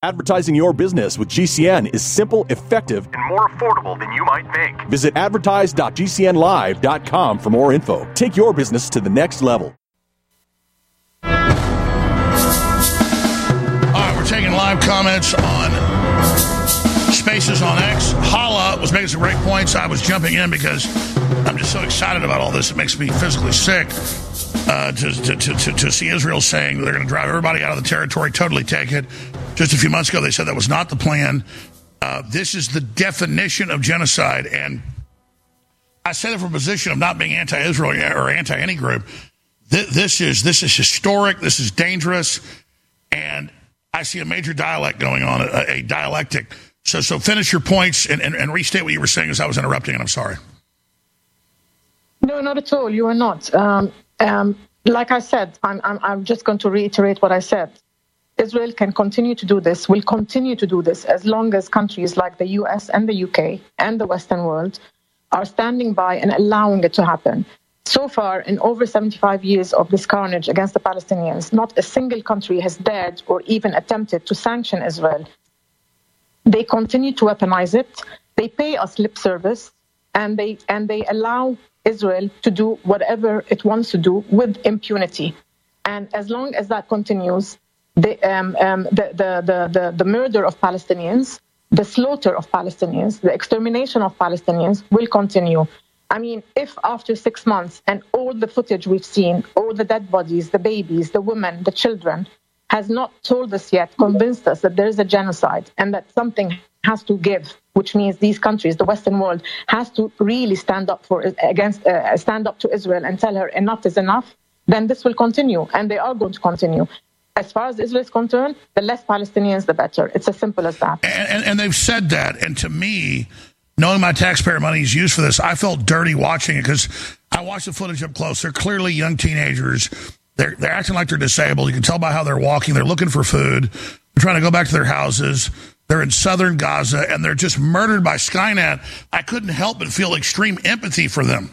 Advertising your business with GCN is simple, effective, and more affordable than you might think. Visit advertise.gcnlive.com for more info. Take your business to the next level. All right, we're taking live comments on Spaces on X. Hala was making some great points. I was jumping in because I'm just so excited about all this. It makes me physically sick to see Israel saying they're going to drive everybody out of the territory, totally take it. Just a few months ago, they said that was not the plan. This is the definition of genocide. And I say that from a position of not being anti-Israel or anti-any group. This is historic. This is dangerous. And I see a major dialect going on, a dialectic. So finish your points and restate what you were saying as I was interrupting, and I'm sorry. No, not at all. You are not. Like I said, I'm just going to reiterate what I said. Israel can continue to do this, will continue to do this as long as countries like the US and the UK and the Western world are standing by and allowing it to happen. So far, in over 75 years of this carnage against the Palestinians, not a single country has dared or even attempted to sanction Israel. They continue to weaponize it. They pay us lip service, and they allow Israel to do whatever it wants to do with impunity. And as long as that continues, the murder of Palestinians, the slaughter of Palestinians, the extermination of Palestinians will continue. I mean, if after 6 months and all the footage we've seen, all the dead bodies, the babies, the women, the children, has not told us yet, convinced us that there is a genocide and that something has to give, which means these countries, the Western world, has to really stand up to Israel and tell her enough is enough, then this will continue, and they are going to continue. As far as Israel is concerned, the less Palestinians, the better. It's as simple as that. And they've said that. And to me, knowing my taxpayer money is used for this, I felt dirty watching it because I watched the footage up close. They're clearly young teenagers. They're acting like they're disabled. You can tell by how they're walking. They're looking for food. They're trying to go back to their houses. They're in southern Gaza, and they're just murdered by Skynet. I couldn't help but feel extreme empathy for them.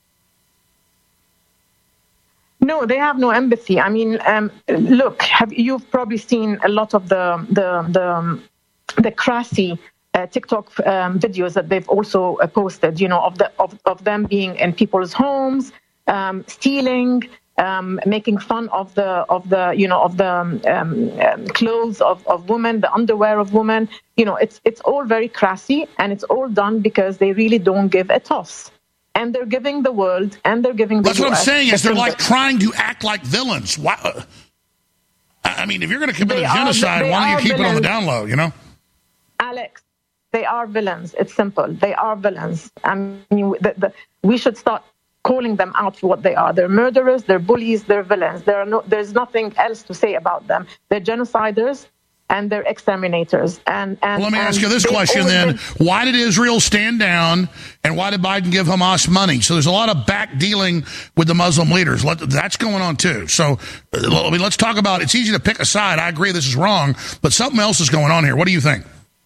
No, they have no empathy. I mean, look, you've probably seen a lot of the crassy TikTok videos that they've also posted. You know, of them being in people's homes, stealing, making fun of the clothes of women, the underwear of women. You know, it's all very crassy, and it's all done because they really don't give a toss. And they're giving the world, and they're giving the That's what I'm saying is they're like trying to act like villains. Why? I mean, if you're going to commit a genocide, why don't you keep it on the down low, you know? Alex, they are villains. It's simple. They are villains. I mean, we should start calling them out for what they are. They're murderers, they're bullies, they're villains. There's nothing else to say about them. They're genociders, and they're exterminators. And well, let me ask you this question then. Why did Israel stand down, and why did Biden give Hamas money? So there's a lot of back dealing with the Muslim leaders. That's going on too. So I mean, let's talk about, it's easy to pick a side. I agree this is wrong, but something else is going on here. What do you think?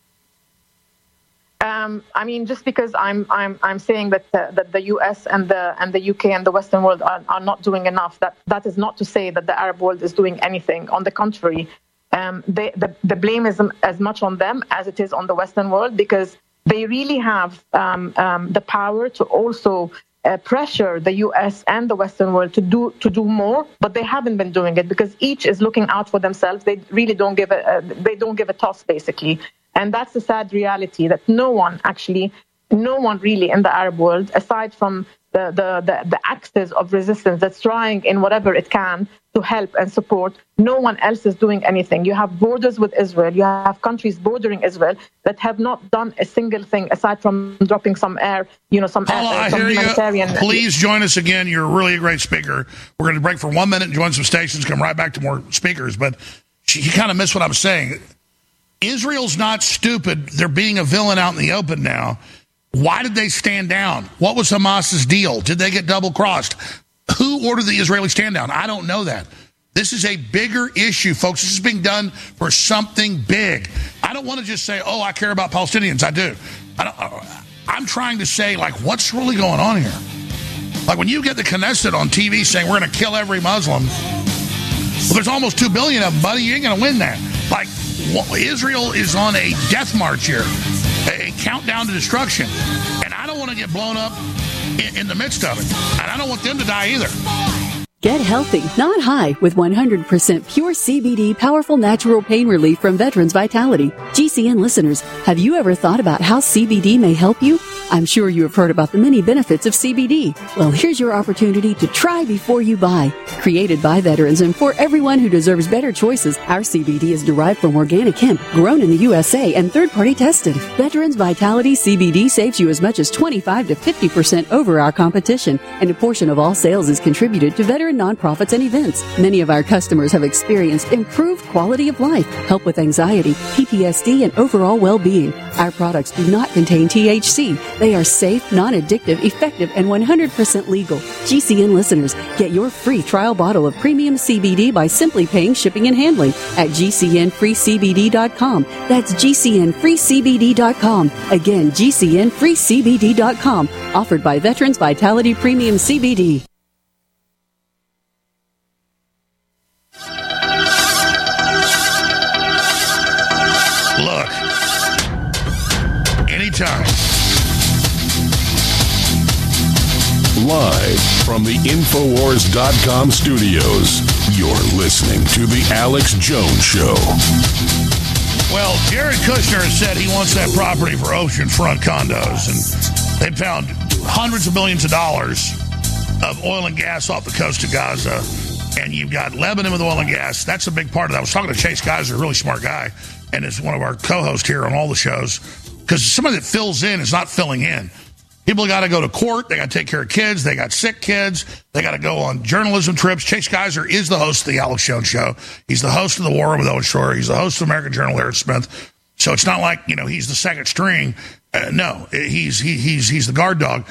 I mean, just because I'm saying that the U.S. and the U.K. and the Western world are not doing enough, that is not to say that the Arab world is doing anything. On the contrary, the blame is as much on them as it is on the Western world, because they really have the power to also pressure the U.S. and the Western world to do more, but they haven't been doing it because each is looking out for themselves. They really don't give a toss, basically. And that's the sad reality, that no one really in the Arab world, aside from the axis of resistance that's trying in whatever it can to help and support, no one else is doing anything. You have borders with Israel. You have countries bordering Israel that have not done a single thing aside from dropping some air, some humanitarian. You. Please join us again. You're really a great speaker. We're going to break for 1 minute and join some stations, come right back to more speakers. But you kind of missed what I was saying. Israel's not stupid. They're being a villain out in the open now. Why did they stand down? What was Hamas's deal? Did they get double-crossed? Who ordered the Israeli stand down? I don't know that. This is a bigger issue, folks. This is being done for something big. I don't want to just say, I care about Palestinians. I do. I'm trying to say, what's really going on here? Like, when you get the Knesset on TV saying we're going to kill every Muslim, well, there's almost 2 billion of them, buddy. You ain't going to win that. Israel is on a death march here, a countdown to destruction. And I don't want to get blown up in the midst of it. And I don't want them to die either. Get healthy, not high, with 100% pure CBD powerful natural pain relief from Veterans Vitality. GCN listeners, have you ever thought about how CBD may help you? I'm sure you have heard about the many benefits of CBD. Well, here's your opportunity to try before you buy. Created by veterans and for everyone who deserves better choices, our CBD is derived from organic hemp, grown in the USA and third-party tested. Veterans Vitality CBD saves you as much as 25 to 50% over our competition, and a portion of all sales is contributed to veteran nonprofits and events. Many of our customers have experienced improved quality of life, help with anxiety, PTSD, and overall well-being. Our products do not contain THC. They are safe, non-addictive, effective, and 100% legal. GCN listeners, get your free trial bottle of premium CBD by simply paying shipping and handling at GCNFreeCBD.com. That's GCNFreeCBD.com. Again, GCNFreeCBD.com. Offered by Veterans Vitality Premium CBD. Look, anytime. Live from the Infowars.com studios, you're listening to The Alex Jones Show. Well, Jared Kushner has said he wants that property for oceanfront condos, and they found hundreds of millions of dollars of oil and gas off the coast of Gaza. And you've got Lebanon with oil and gas. That's a big part of that. I was talking to Chase Geiser, a really smart guy, and is one of our co-hosts here on all the shows, because somebody that fills in is not filling in. People got to go to court. They got to take care of kids. They got sick kids. They got to go on journalism trips. Chase Geiser is the host of the Alex Jones Show. He's the host of The War Room with Owen Shroyer. He's the host of American Journal, Eric Smith. So it's not like, he's the second string. No, he's the guard dog.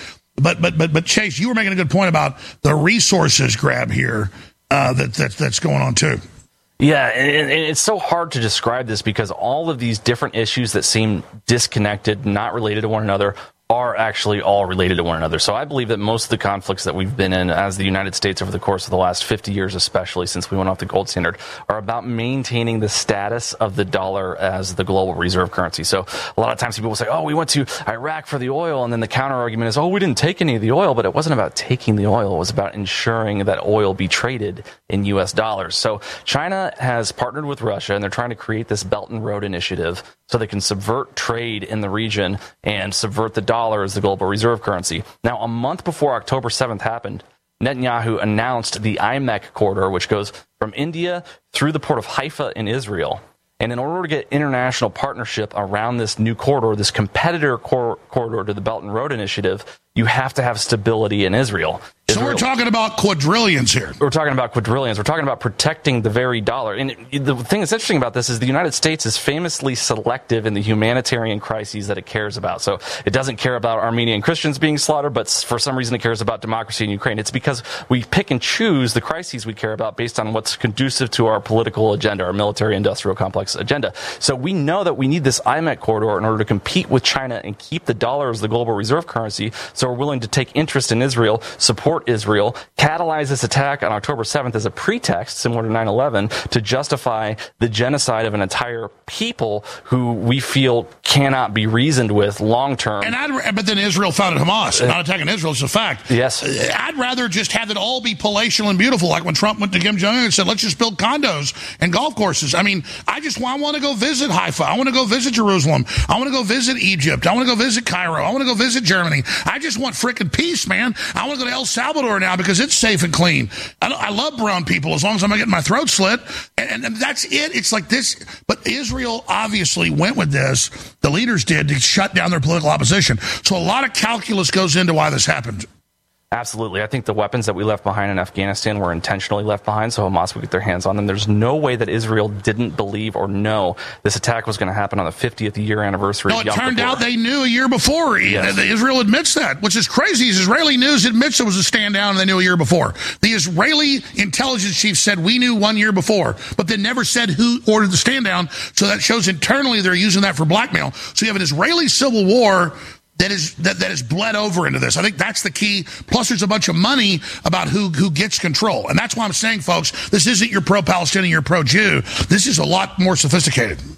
But Chase, you were making a good point about the resources grab here that's going on too. Yeah, and it's so hard to describe this because all of these different issues that seem disconnected, not related to one another, are actually all related to one another. So I believe that most of the conflicts that we've been in as the United States over the course of the last 50 years, especially since we went off the gold standard, are about maintaining the status of the dollar as the global reserve currency. So a lot of times people will say, oh, we went to Iraq for the oil, and then the counter argument is, oh, we didn't take any of the oil, but it wasn't about taking the oil. It was about ensuring that oil be traded in U.S. dollars. So China has partnered with Russia, and they're trying to create this Belt and Road Initiative so they can subvert trade in the region and subvert the dollar as the global reserve currency. Now, a month before October 7th happened, Netanyahu announced the IMEC corridor, which goes from India through the port of Haifa in Israel. And in order to get international partnership around this new corridor, this competitor corridor to the Belt and Road Initiative, you have to have stability in Israel. So we're talking about quadrillions here. We're talking about quadrillions. We're talking about protecting the very dollar. And the thing that's interesting about this is the United States is famously selective in the humanitarian crises that it cares about. So it doesn't care about Armenian Christians being slaughtered, but for some reason it cares about democracy in Ukraine. It's because we pick and choose the crises we care about based on what's conducive to our political agenda, our military-industrial complex agenda. So we know that we need this IMEC corridor in order to compete with China and keep the dollar as the global reserve currency. So we're willing to take interest in Israel, support Israel, catalyze this attack on October 7th as a pretext, similar to 9/11, to justify the genocide of an entire people who we feel cannot be reasoned with long term. But then Israel founded Hamas. Not attacking Israel is a fact. Yes. I'd rather just have it all be palatial and beautiful, like when Trump went to Kim Jong-un and said, let's just build condos and golf courses. I mean, I want to go visit Haifa. I want to go visit Jerusalem. I want to go visit Egypt. I want to go visit Cairo. I want to go visit Germany. I just want frickin' peace, man. I want to go to El Salvador now because it's safe and clean. I love brown people as long as I'm not getting my throat slit. And that's it. It's like this. But Israel obviously went with this. The leaders did to shut down their political opposition. So a lot of calculus goes into why this happened. Absolutely. I think the weapons that we left behind in Afghanistan were intentionally left behind so Hamas would get their hands on them. There's no way that Israel didn't believe or know this attack was going to happen on the 50th year anniversary. No, it turned out they knew a year before. Yes. Israel admits that, which is crazy. Israeli news admits it was a stand down and they knew a year before. The Israeli intelligence chief said we knew 1 year before, but they never said who ordered the stand down. So that shows internally they're using that for blackmail. So you have an Israeli civil war that is bled over into this. I think that's the key. Plus, there's a bunch of money about who gets control. And that's why I'm saying, folks, this isn't your pro-Palestinian, your pro-Jew. This is a lot more sophisticated.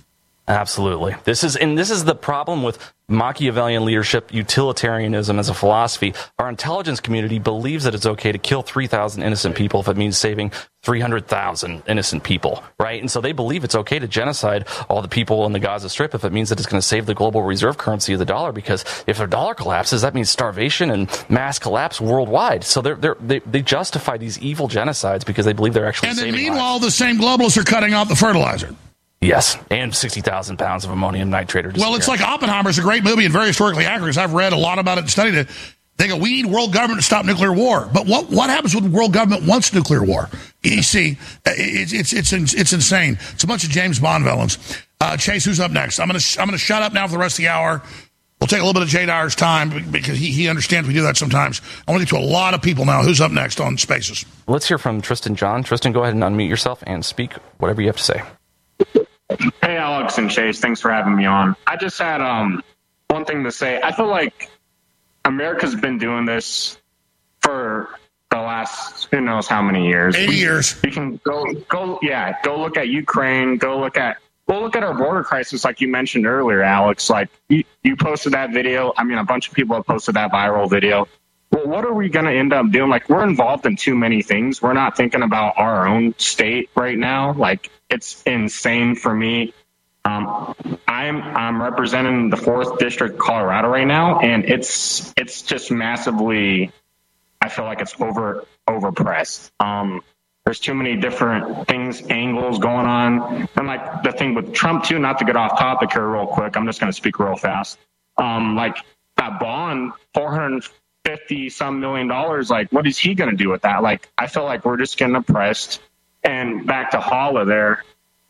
Absolutely. This is the problem with Machiavellian leadership, utilitarianism as a philosophy. Our intelligence community believes that it's okay to kill 3,000 innocent people if it means saving 300,000 innocent people, right? And so they believe it's okay to genocide all the people in the Gaza Strip if it means that it's going to save the global reserve currency of the dollar, because if the dollar collapses, that means starvation and mass collapse worldwide. So they justify these evil genocides because they believe they're actually saving lives. And then meanwhile, the same globalists are cutting off the fertilizer. Yes, and 60,000 pounds of ammonium nitrate. Well, it's like Oppenheimer's a great movie and very historically accurate, because I've read a lot about it and studied it. They go, we need world government to stop nuclear war. But what happens when world government wants nuclear war? You see, it's insane. It's a bunch of James Bond villains. Chase, who's up next? I'm gonna shut up now for the rest of the hour. We'll take a little bit of Jay Dyer's time because he understands we do that sometimes. I want to get to a lot of people now. Who's up next on Spaces? Let's hear from Tristan John. Tristan, go ahead and unmute yourself and speak whatever you have to say. Hey, Alex and Chase, thanks for having me on. I just had one thing to say. I feel like America's been doing this for the last who knows how many years. 80 years. You can go look at Ukraine, go look at our border crisis like you mentioned earlier, Alex. Like you posted that video. I mean, a bunch of people have posted that viral video. Well, what are we going to end up doing? Like, we're involved in too many things. We're not thinking about our own state right now. Like, it's insane for me. I'm representing the 4th District, Colorado right now, and it's just massively, I feel like it's overpressed. There's too many different things, angles going on. And like the thing with Trump too, not to get off topic here real quick, I'm just going to speak real fast. Like that bond, $450-some million, like what is he going to do with that? Like, I feel like we're just getting oppressed. And back to Hala there,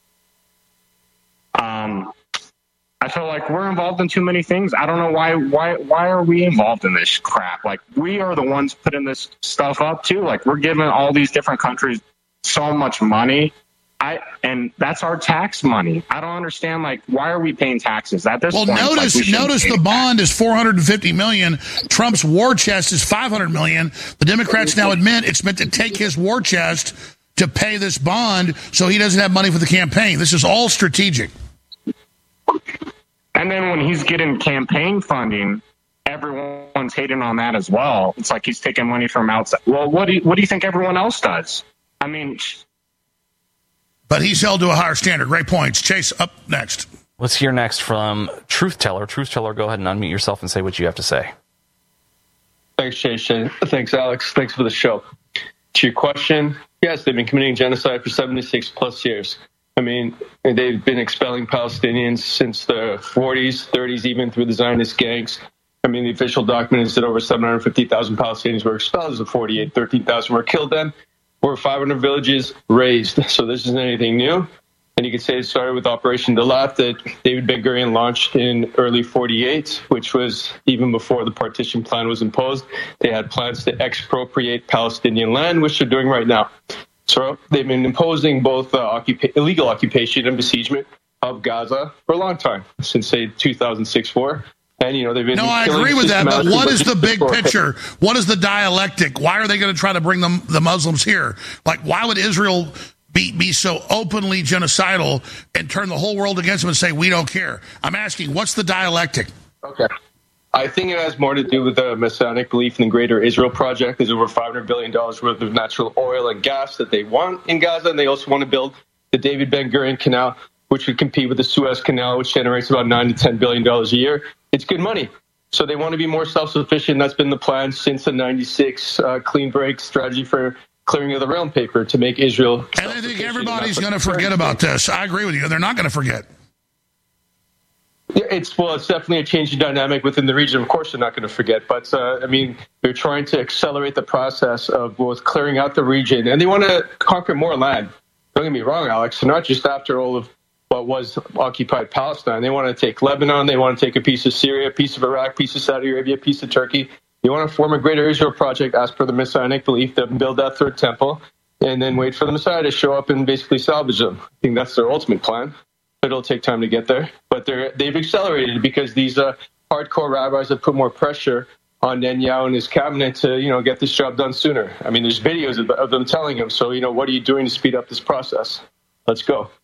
I feel like we're involved in too many things. I don't know why are we involved in this crap? Like, we are the ones putting this stuff up too. Like, we're giving all these different countries so much money. And that's our tax money. I don't understand, like, why are we paying taxes at this point? Well, notice the bond is $450 million. Trump's war chest is $500 million. The Democrats now admit it's meant to take his war chest to pay this bond so he doesn't have money for the campaign. This is all strategic. And then when he's getting campaign funding, everyone's hating on that as well. It's like he's taking money from outside. Well, what do you think everyone else does? I mean, but he's held to a higher standard. Great points. Chase, up next. Let's hear next from Truth Teller. Truth Teller, go ahead and unmute yourself and say what you have to say. Thanks, Chase. Thanks, Alex. Thanks for the show. To your question, yes, they've been committing genocide for 76 plus years. I mean, they've been expelling Palestinians since the 40s, 30s, even through the Zionist gangs. I mean, the official document is that over 750,000 Palestinians were expelled as of 48, 13,000 were killed then. Over 500 villages razed. So this isn't anything new. And you could say it started with Operation Dalat that David Ben-Gurion launched in early 48, which was even before the partition plan was imposed. They had plans to expropriate Palestinian land, which they're doing right now. So they've been imposing both illegal occupation and besiegement of Gaza for a long time, since, say, 2006-4. And, you know, they've been... No, I agree with that, but what is the big picture? What is the dialectic? Why are they going to try to bring the Muslims here? Like, why would Israel be so openly genocidal and turn the whole world against them and say, we don't care? I'm asking, what's the dialectic? Okay. I think it has more to do with the Messianic belief in the Greater Israel Project. There's over $500 billion worth of natural oil and gas that they want in Gaza, and they also want to build the David Ben-Gurion Canal, which would compete with the Suez Canal, which generates about $9 to $10 billion a year. It's good money. So they want to be more self-sufficient. That's been the plan since the 96 clean break strategy for clearing of the realm paper to make Israel. And I think everybody's going to forget about this. I agree with you. They're not going to forget. Yeah, it's definitely a changing dynamic within the region. Of course, they're not going to forget. But, I mean, they're trying to accelerate the process of both clearing out the region, and they want to conquer more land. Don't get me wrong, Alex. They're not just after all of what was occupied Palestine. They want to take Lebanon. They want to take a piece of Syria, a piece of Iraq, a piece of Saudi Arabia, a piece of Turkey. They want to form a Greater Israel Project as per the Messianic belief, that build that third temple, and then wait for the Messiah to show up and basically salvage them. I think that's their ultimate plan. It'll take time to get there, but they've accelerated because these hardcore rabbis have put more pressure on Netanyahu and his cabinet to, you know, get this job done sooner. I mean, there's videos of them telling him, so, you know, what are you doing to speed up this process? Let's go.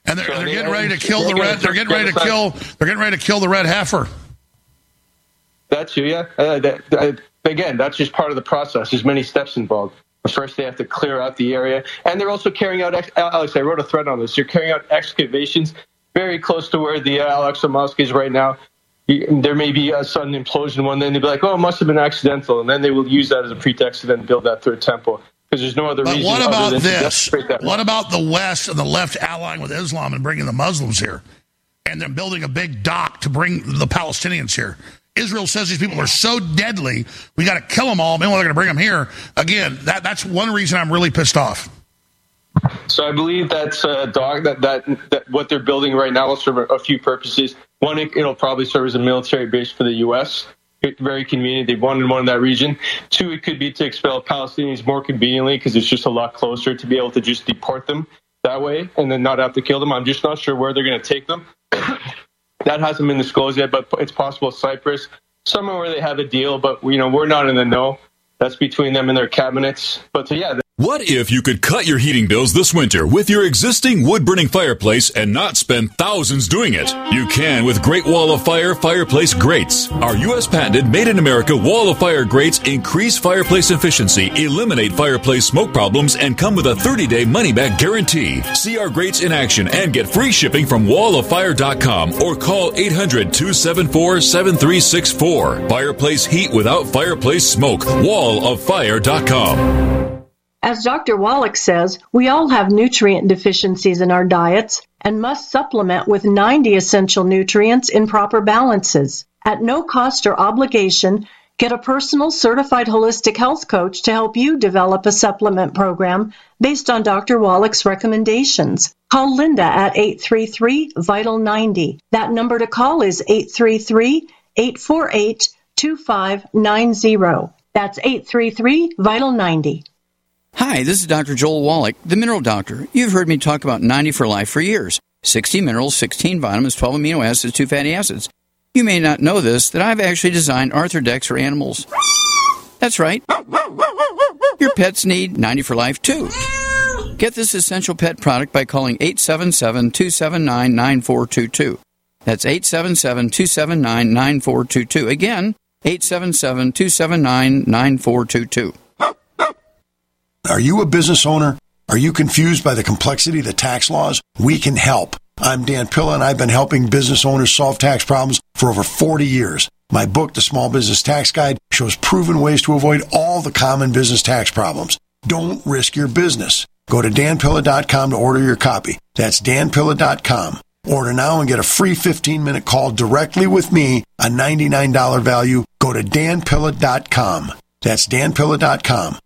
And they're getting ready to kill the red. They're getting ready to kill. They're getting ready to kill the red heifer. That's you, yeah. Again, that's just part of the process. There's many steps involved. First, they have to clear out the area, and they're also carrying out. Alex, I wrote a thread on this. You're carrying out excavations very close to where the Al-Aqsa Mosque is right now. There may be a sudden implosion one, then they'll be like, "Oh, it must have been accidental," and then they will use that as a pretext to then build that third temple. Because there's no other reason. What about other than this? What about the West and the left allying with Islam and bringing the Muslims here? And they're building a big dock to bring the Palestinians here. Israel says these people are so deadly, we got to kill them all. Meanwhile, they're going to bring them here. Again, that's one reason I'm really pissed off. So I believe that's a dock, that what they're building right now will serve a few purposes. One, it'll probably serve as a military base for the U.S., very convenient. They wanted one in that region. Two, it could be to expel Palestinians more conveniently because it's just a lot closer to be able to just deport them that way and then not have to kill them. I'm just not sure where they're going to take them. That hasn't been disclosed yet, but it's possible Cyprus, somewhere where they have a deal, but we're not in the know. That's between them and their cabinets. But yeah. What if you could cut your heating bills this winter with your existing wood-burning fireplace and not spend thousands doing it? You can with Great Wall of Fire fireplace grates. Our U.S. patented made-in-America Wall of Fire grates increase fireplace efficiency, eliminate fireplace smoke problems, and come with a 30-day money-back guarantee. See our grates in action and get free shipping from walloffire.com or call 800-274-7364. Fireplace heat without fireplace smoke. walloffire.com. As Dr. Wallach says, we all have nutrient deficiencies in our diets and must supplement with 90 essential nutrients in proper balances. At no cost or obligation, get a personal certified holistic health coach to help you develop a supplement program based on Dr. Wallach's recommendations. Call Linda at 833-VITAL-90. That number to call is 833-848-2590. That's 833-VITAL-90. Hi, this is Dr. Joel Wallach, the Mineral Doctor. You've heard me talk about 90 for Life for years. 60 minerals, 16 vitamins, 12 amino acids, 2 fatty acids. You may not know this, that I've actually designed Arthrodex for animals. That's right. Your pets need 90 for Life, too. Get this essential pet product by calling 877-279-9422. That's 877-279-9422. Again, 877-279-9422. Are you a business owner? Are you confused by the complexity of the tax laws? We can help. I'm Dan Pilla, and I've been helping business owners solve tax problems for over 40 years. My book, The Small Business Tax Guide, shows proven ways to avoid all the common business tax problems. Don't risk your business. Go to danpilla.com to order your copy. That's danpilla.com. Order now and get a free 15-minute call directly with me, a $99 value. Go to danpilla.com. That's danpilla.com.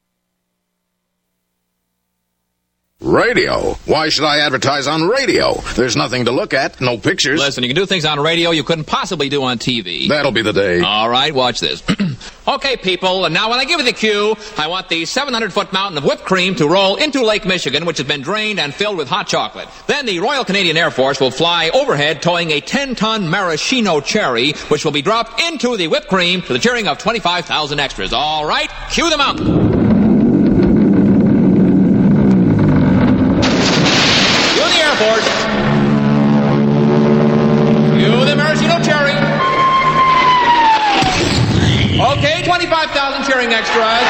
Radio. Why should I advertise on radio? There's nothing to look at, no pictures. Listen, you can do things on radio you couldn't possibly do on TV. That'll be the day. All right, watch this. Okay, people, and now when I give you the cue, I want the 700-foot mountain of whipped cream to roll into Lake Michigan, which has been drained and filled with hot chocolate. Then the Royal Canadian Air Force will fly overhead towing a 10-ton maraschino cherry, which will be dropped into the whipped cream to the cheering of 25,000 extras. All right, cue the mountain. Airport. Cue the maraschino cherry. Okay, 25,000 cheering extras.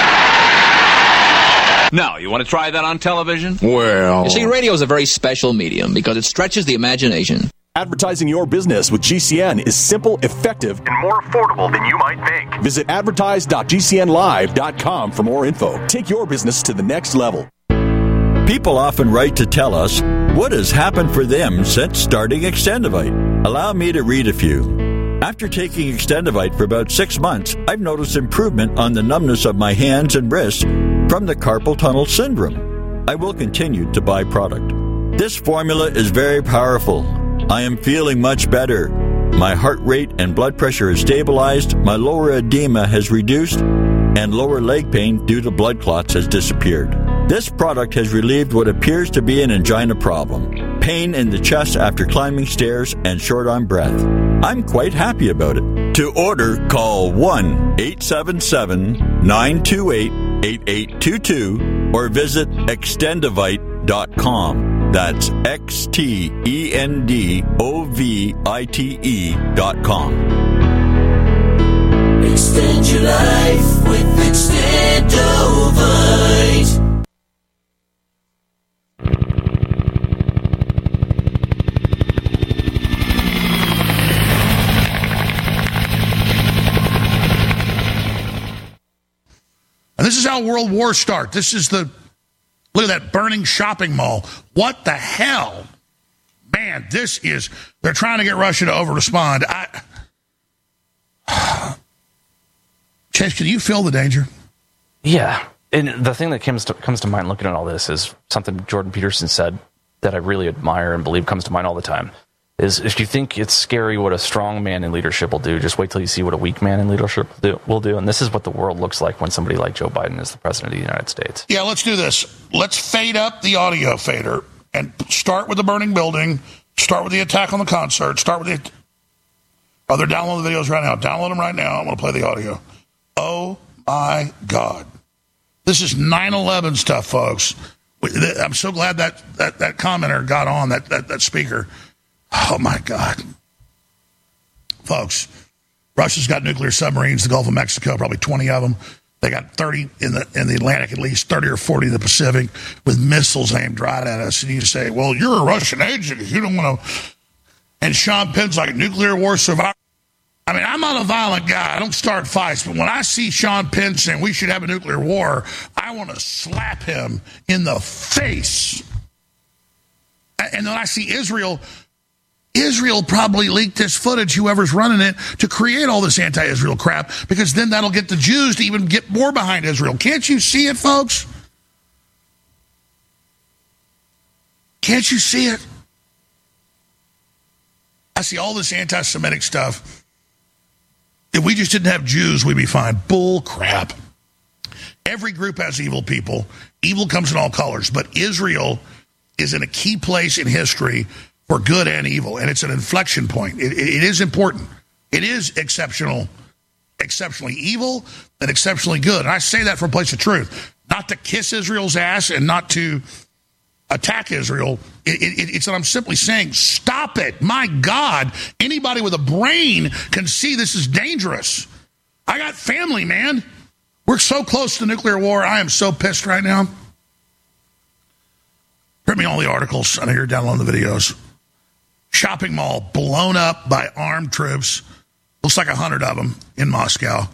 Now, you want to try that on television? Well... You see, radio is a very special medium because it stretches the imagination. Advertising your business with GCN is simple, effective, and more affordable than you might think. Visit advertise.gcnlive.com for more info. Take your business to the next level. People often write to tell us what has happened for them since starting Extendivite. Allow me to read a few. After taking Extendivite for about 6 months, I've noticed improvement on the numbness of my hands and wrists from the carpal tunnel syndrome. I will continue to buy product. This formula is very powerful. I am feeling much better. My heart rate and blood pressure is stabilized, my lower edema has reduced, and lower leg pain due to blood clots has disappeared. This product has relieved what appears to be an angina problem, pain in the chest after climbing stairs, and short on breath. I'm quite happy about it. To order, call 1-877-928-8822 or visit extendivite.com. That's XTENDOVITE.com. Extend your life with Extendovite. And this is how world wars start. This is look at that burning shopping mall. What the hell? Man, they're trying to get Russia to over-respond. Chase, can you feel the danger? Yeah. And the thing that comes to mind looking at all this is something Jordan Peterson said that I really admire and believe comes to mind all the time. Is if you think it's scary what a strong man in leadership will do, just wait till you see what a weak man in leadership will do. And this is what the world looks like when somebody like Joe Biden is the president of the United States. Yeah, let's do this. Let's fade up the audio fader and start with the burning building, start with the attack on the concert, start with the... Oh, they're downloading the videos right now. Download them right now. I'm going to play the audio. Oh, my God. This is 9/11 stuff, folks. I'm so glad that commenter got on, that speaker. Oh, my God. Folks, Russia's got nuclear submarines in the Gulf of Mexico, probably 20 of them. They got 30 in the Atlantic, at least 30 or 40 in the Pacific, with missiles aimed right at us. And you say, well, you're a Russian agent. You don't want to... And Sean Penn's like, nuclear war survivor. I mean, I'm not a violent guy. I don't start fights. But when I see Sean Penn saying we should have a nuclear war, I want to slap him in the face. And then I see Israel probably leaked this footage, whoever's running it, to create all this anti-Israel crap, because then that'll get the Jews to even get more behind Israel. Can't you see it, folks? Can't you see it? I see all this anti-Semitic stuff. If we just didn't have Jews, we'd be fine. Bull crap. Every group has evil people. Evil comes in all colors. But Israel is in a key place in history for good and evil, and it's an inflection point. It is important. It is exceptionally evil and exceptionally good. And I say that from a place of truth. Not to kiss Israel's ass and not to attack Israel. It's what I'm simply saying. Stop it. My God, anybody with a brain can see this is dangerous. I got family, man. We're so close to nuclear war. I am so pissed right now. Print me all the articles. I know you're downloading the videos. Shopping mall blown up by armed troops. Looks like 100 of them in Moscow.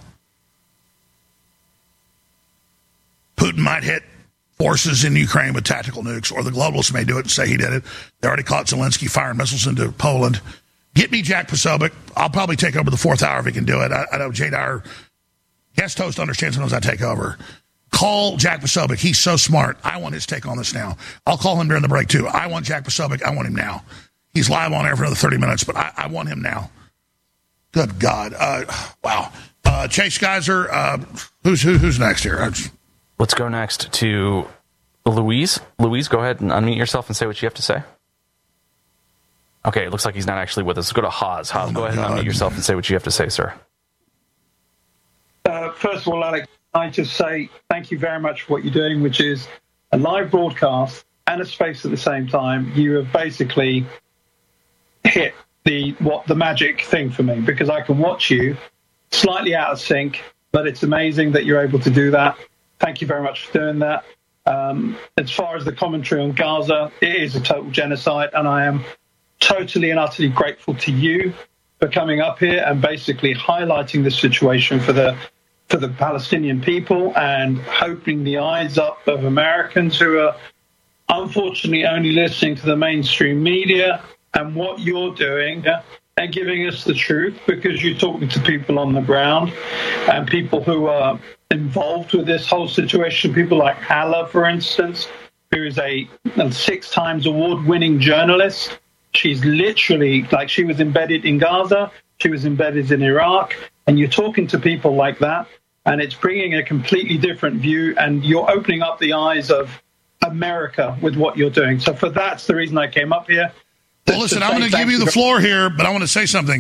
Putin might hit forces in Ukraine with tactical nukes, or the globalists may do it and say he did it. They already caught Zelensky firing missiles into Poland. Get me Jack Posobiec. I'll probably take over the fourth hour if he can do it. I know Jay Dyer, guest host, understands sometimes I take over. Call Jack Posobiec. He's so smart. I want his take on this now. I'll call him during the break, too. I want Jack Posobiec. I want him now. He's live on air for another 30 minutes, but I want him now. Good God. Wow. Chase Geiser, who's next here? Let's go next to Louise. Louise, go ahead and unmute yourself and say what you have to say. Okay, it looks like he's not actually with us. Let's go to Haas. Haas, go ahead and unmute yourself and say what you have to say, sir. First of all, Alex, I just say thank you very much for what you're doing, which is a live broadcast and a space at the same time. You have basically hit the magic thing for me, because I can watch you slightly out of sync, but it's amazing that you're able to do that. Thank you very much for doing that. As far as the commentary on Gaza, it is a total genocide, and I am totally and utterly grateful to you for coming up here and basically highlighting the situation for the Palestinian people and opening the eyes up of Americans who are unfortunately only listening to the mainstream media and what you're doing and giving us the truth, because you're talking to people on the ground and people who are involved with this whole situation. People like Hala, for instance, who is a 6 times award-winning journalist. She's literally, she was embedded in Gaza, she was embedded in Iraq, and you're talking to people like that, and it's bringing a completely different view, and you're opening up the eyes of America with what you're doing. So that's the reason I came up here. Well, listen, I'm going to give you the floor here, but I want to say something.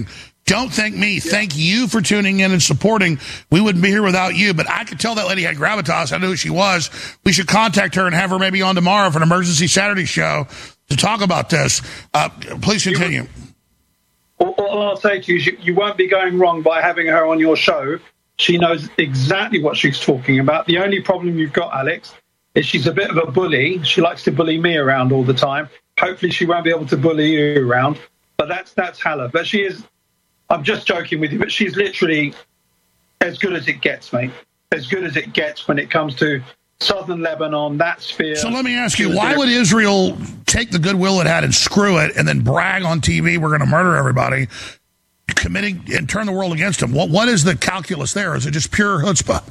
Don't thank me. Thank you for tuning in and supporting. We wouldn't be here without you. But I could tell that lady had gravitas. I knew who she was. We should contact her and have her maybe on tomorrow for an emergency Saturday show to talk about this. Please continue. All I'll say to you is you won't be going wrong by having her on your show. She knows exactly what she's talking about. The only problem you've got, Alex, is she's a bit of a bully. She likes to bully me around all the time. Hopefully she won't be able to bully you around. But that's Hala. But she is... I'm just joking with you, but she's literally as good as it gets, mate. As good as it gets when it comes to southern Lebanon, that sphere. So let me ask you, why would Israel take the goodwill it had and screw it and then brag on TV, we're going to murder everybody, committing and turn the world against them? What is the calculus there? Is it just pure chutzpah?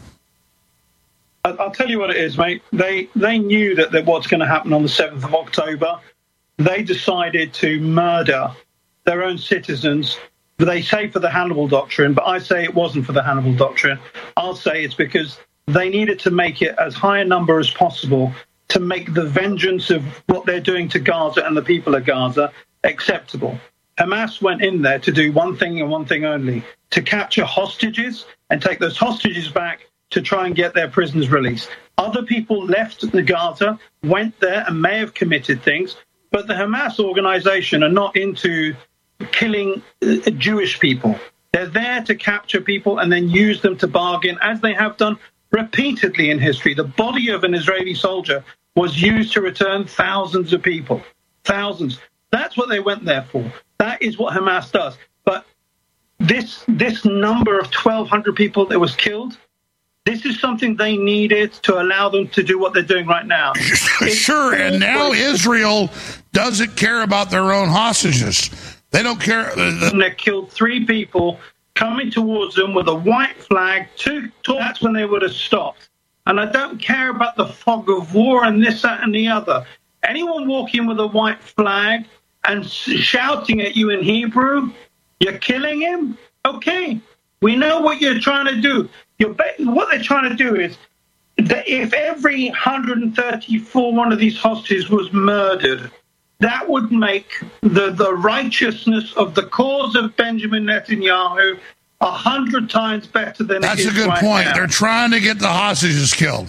I'll tell you what it is, mate. They knew that what's going to happen on the 7th of October. They decided to murder their own citizens. They say for the Hannibal Doctrine, but I say it wasn't for the Hannibal Doctrine. I'll say it's because they needed to make it as high a number as possible to make the vengeance of what they're doing to Gaza and the people of Gaza acceptable. Hamas went in there to do one thing and one thing only, to capture hostages and take those hostages back to try and get their prisoners released. Other people left the Gaza, went there and may have committed things, but the Hamas organization are not into killing Jewish people. They're there to capture people and then use them to bargain, as they have done repeatedly in history. The body of an Israeli soldier was used to return thousands of people. Thousands. That's what they went there for. That is what Hamas does. But this number of 1,200 people that was killed, this is something they needed to allow them to do what they're doing right now. Sure, and now Israel doesn't care about their own hostages. They don't care. They killed 3 people coming towards them with a white flag. That's when they would have stopped. And I don't care about the fog of war and this, that, and the other. Anyone walking with a white flag and shouting at you in Hebrew, you're killing him? Okay, we know what you're trying to do. What they're trying to do is that if every 134 one of these hostages was murdered, that would make the righteousness of the cause of Benjamin Netanyahu 100 times better than it is right now. That's a good point. They're trying to get the hostages killed.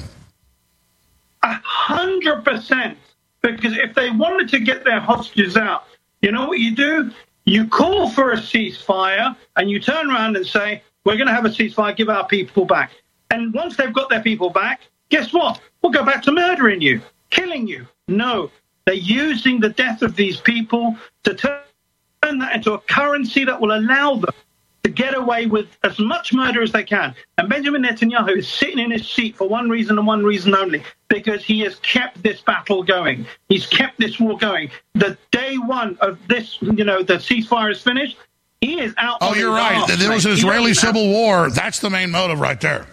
100%. Because if they wanted to get their hostages out, you know what you do? You call for a ceasefire and you turn around and say, we're going to have a ceasefire, give our people back. And once they've got their people back, guess what? We'll go back to murdering you, killing you. No. They're using the death of these people to turn that into a currency that will allow them to get away with as much murder as they can. And Benjamin Netanyahu is sitting in his seat for one reason and one reason only, because he has kept this battle going. He's kept this war going. The day one of this, the ceasefire is finished, he is out. Oh, you're right. There was an Israeli civil war. That's the main motive right there.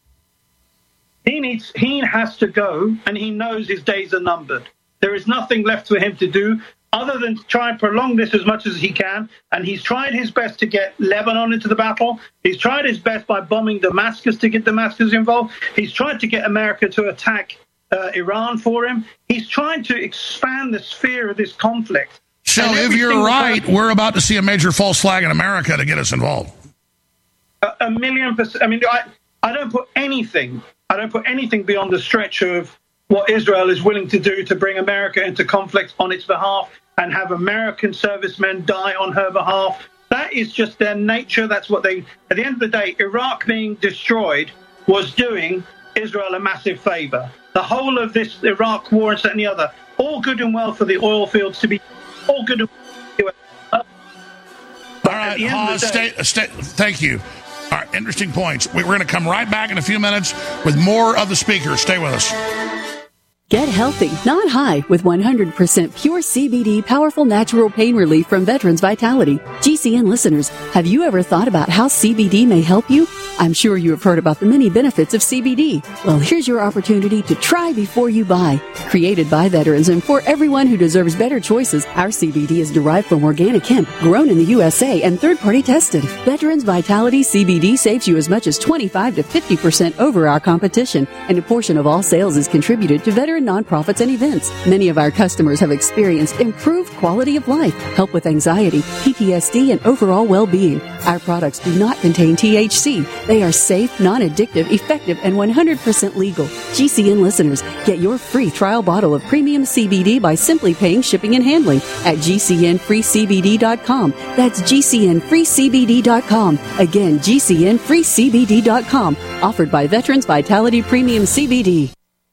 He has to go, and he knows his days are numbered. There is nothing left for him to do other than to try and prolong this as much as he can. And he's tried his best to get Lebanon into the battle. He's tried his best by bombing Damascus to get Damascus involved. He's tried to get America to attack Iran for him. He's trying to expand the sphere of this conflict. So if you're right, we're about to see a major false flag in America to get us involved. 1,000,000%. I mean, I don't put anything beyond the stretch of what Israel is willing to do to bring America into conflict on its behalf and have American servicemen die on her behalf. That is just their nature. That's what they, at the end of the day, Iraq being destroyed was doing Israel a massive favor. The whole of this Iraq war and that and the other, all good and well for the oil fields to be, all good and well. All right, thank you. All right, interesting points. We're going to come right back in a few minutes with more of the speakers. Stay with us. Get healthy, not high, with 100% pure CBD powerful natural pain relief from Veterans Vitality. GCN listeners, have you ever thought about how CBD may help you? I'm sure you have heard about the many benefits of CBD. Well, here's your opportunity to try before you buy. Created by veterans and for everyone who deserves better choices, our CBD is derived from organic hemp, grown in the USA, and third-party tested. Veterans Vitality CBD saves you as much as 25 to 50% over our competition, and a portion of all sales is contributed to veteran and nonprofits and events. Many of our customers have experienced improved quality of life, help with anxiety, PTSD, and overall well-being. Our products do not contain THC. They are safe, non-addictive, effective, and 100% legal. GCN listeners, get your free trial bottle of premium CBD by simply paying shipping and handling at GCNFreeCBD.com. That's GCNFreeCBD.com. Again, GCNFreeCBD.com. Offered by Veterans Vitality Premium CBD.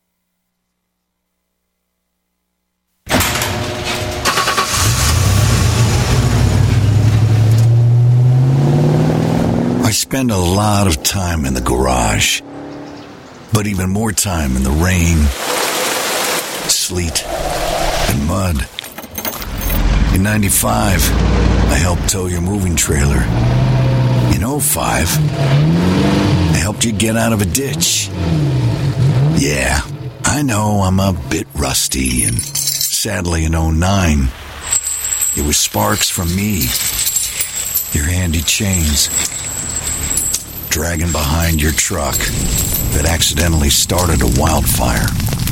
I spend a lot of time in the garage, but even more time in the rain, sleet, and mud. In 95, I helped tow your moving trailer. In 05, I helped you get out of a ditch. Yeah, I know I'm a bit rusty, and sadly in 09, it was sparks from me, your handy chains, dragging behind your truck that accidentally started a wildfire.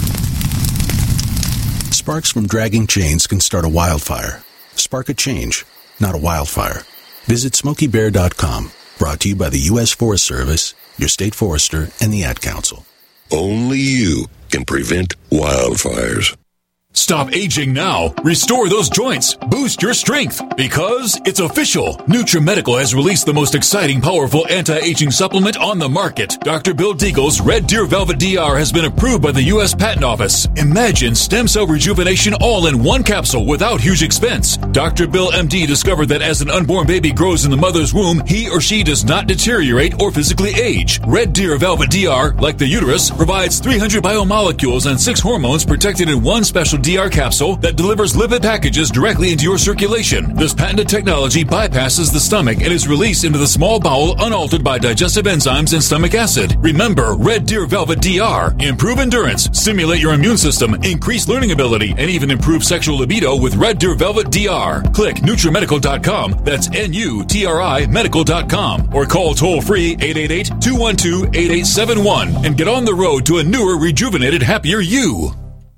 Sparks from dragging chains can start a wildfire. Spark a change, not a wildfire. Visit SmokeyBear.com. Brought to you by the U.S. Forest Service, your state forester, and the Ad Council. Only you can prevent wildfires. Stop aging now. Restore those joints. Boost your strength. Because it's official. NutriMedical has released the most exciting, powerful anti-aging supplement on the market. Dr. Bill Deagle's Red Deer Velvet DR has been approved by the U.S. Patent Office. Imagine stem cell rejuvenation all in one capsule without huge expense. Dr. Bill MD discovered that as an unborn baby grows in the mother's womb, he or she does not deteriorate or physically age. Red Deer Velvet DR, like the uterus, provides 300 biomolecules and 6 hormones protected in one special DR capsule that delivers lipid packages directly into your circulation. This patented technology bypasses the stomach and is released into the small bowel unaltered by digestive enzymes and stomach acid. Remember, Red Deer Velvet DR. Improve endurance, stimulate your immune system, increase learning ability, and even improve sexual libido with Red Deer Velvet DR. Click NutriMedical.com. That's NUTRI Medical.com. Or call toll-free 888-212-8871 and get on the road to a newer, rejuvenated, happier you.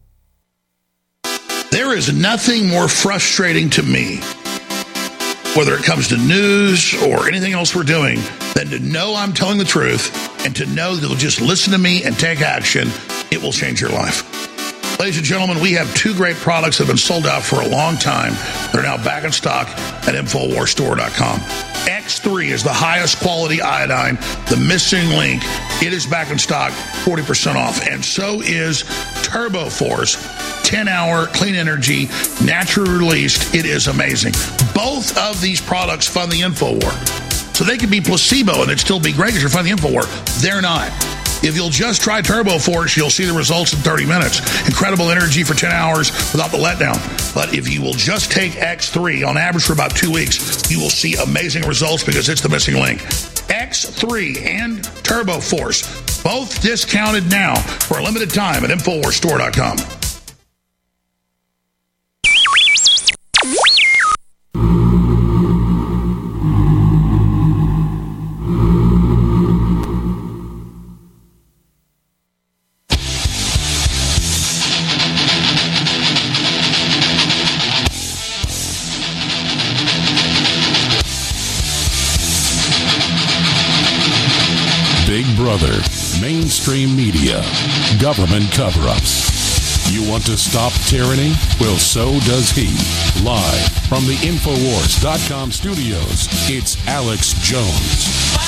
There is nothing more frustrating to me, whether it comes to news or anything else we're doing, than to know I'm telling the truth and to know that you'll just listen to me and take action. It will change your life. Ladies and gentlemen, we have 2 great products that have been sold out for a long time. They're now back in stock at InfoWarsStore.com. X3 is the highest quality iodine, the missing link. It is back in stock, 40% off. And so is Turbo Force, 10-hour clean energy, naturally released. It is amazing. Both of these products fund the InfoWar. So they could be placebo and it'd still be great because you're funding the InfoWar. They're not. If you'll just try Turbo Force, you'll see the results in 30 minutes. Incredible energy for 10 hours without the letdown. But if you will just take X3 on average for about 2 weeks, you will see amazing results because it's the missing link. X3 and Turbo Force, both discounted now for a limited time at InfoWarsStore.com. Big Brother, mainstream media, government cover-ups. You want to stop tyranny? Well, so does he. Live from the Infowars.com studios, it's Alex Jones.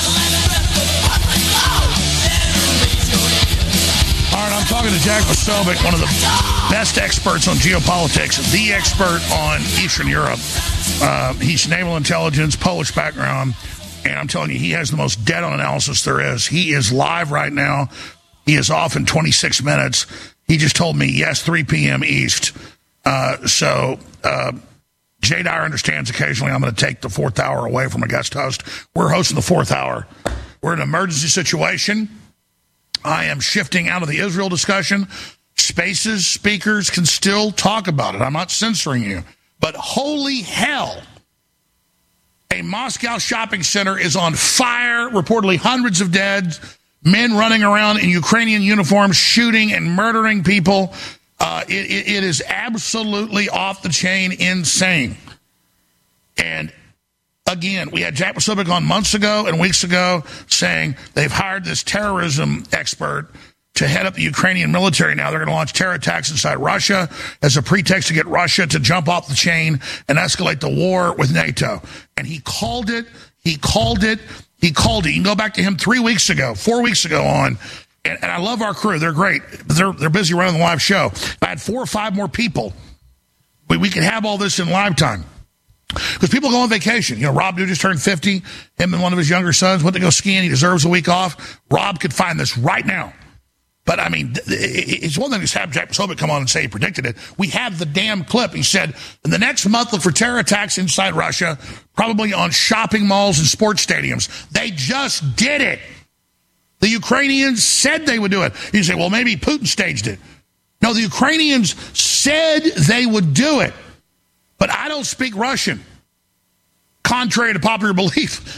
All right, I'm talking to Jack Posobiec, one of the best experts on geopolitics, the expert on Eastern Europe. He's naval intelligence, Polish background. And I'm telling you, he has the most dead-on analysis there is. He is live right now. He is off in 26 minutes. He just told me, yes, 3 p.m. East. So Jay Dyer understands occasionally I'm going to take the 4th hour away from a guest host. We're hosting the 4th hour. We're in an emergency situation. I am shifting out of the Israel discussion. Spaces, speakers can still talk about it. I'm not censoring you. But holy hell, a Moscow shopping center is on fire, reportedly hundreds of dead, men running around in Ukrainian uniforms, shooting and murdering people. It is absolutely off the chain insane. And again, we had Jack Posobiec on months ago and weeks ago saying they've hired this terrorism expert to head up the Ukrainian military. Now they're going to launch terror attacks inside Russia as a pretext to get Russia to jump off the chain and escalate the war with NATO. And he called it. You can go back to him 4 weeks ago on. And I love our crew. They're great. They're busy running the live show. If I had 4 or 5 more people, we could have all this in live time. Because people go on vacation. You know, Rob Dew just turned 50. Him and one of his younger sons went to go skiing. He deserves a week off. Rob could find this right now. But, I mean, it's one thing to have Jack Posobiec come on and say he predicted it. We have the damn clip. He said, in the next month, look for terror attacks inside Russia, probably on shopping malls and sports stadiums. They just did it. The Ukrainians said they would do it. You say, well, maybe Putin staged it. No, the Ukrainians said they would do it. But I don't speak Russian, contrary to popular belief.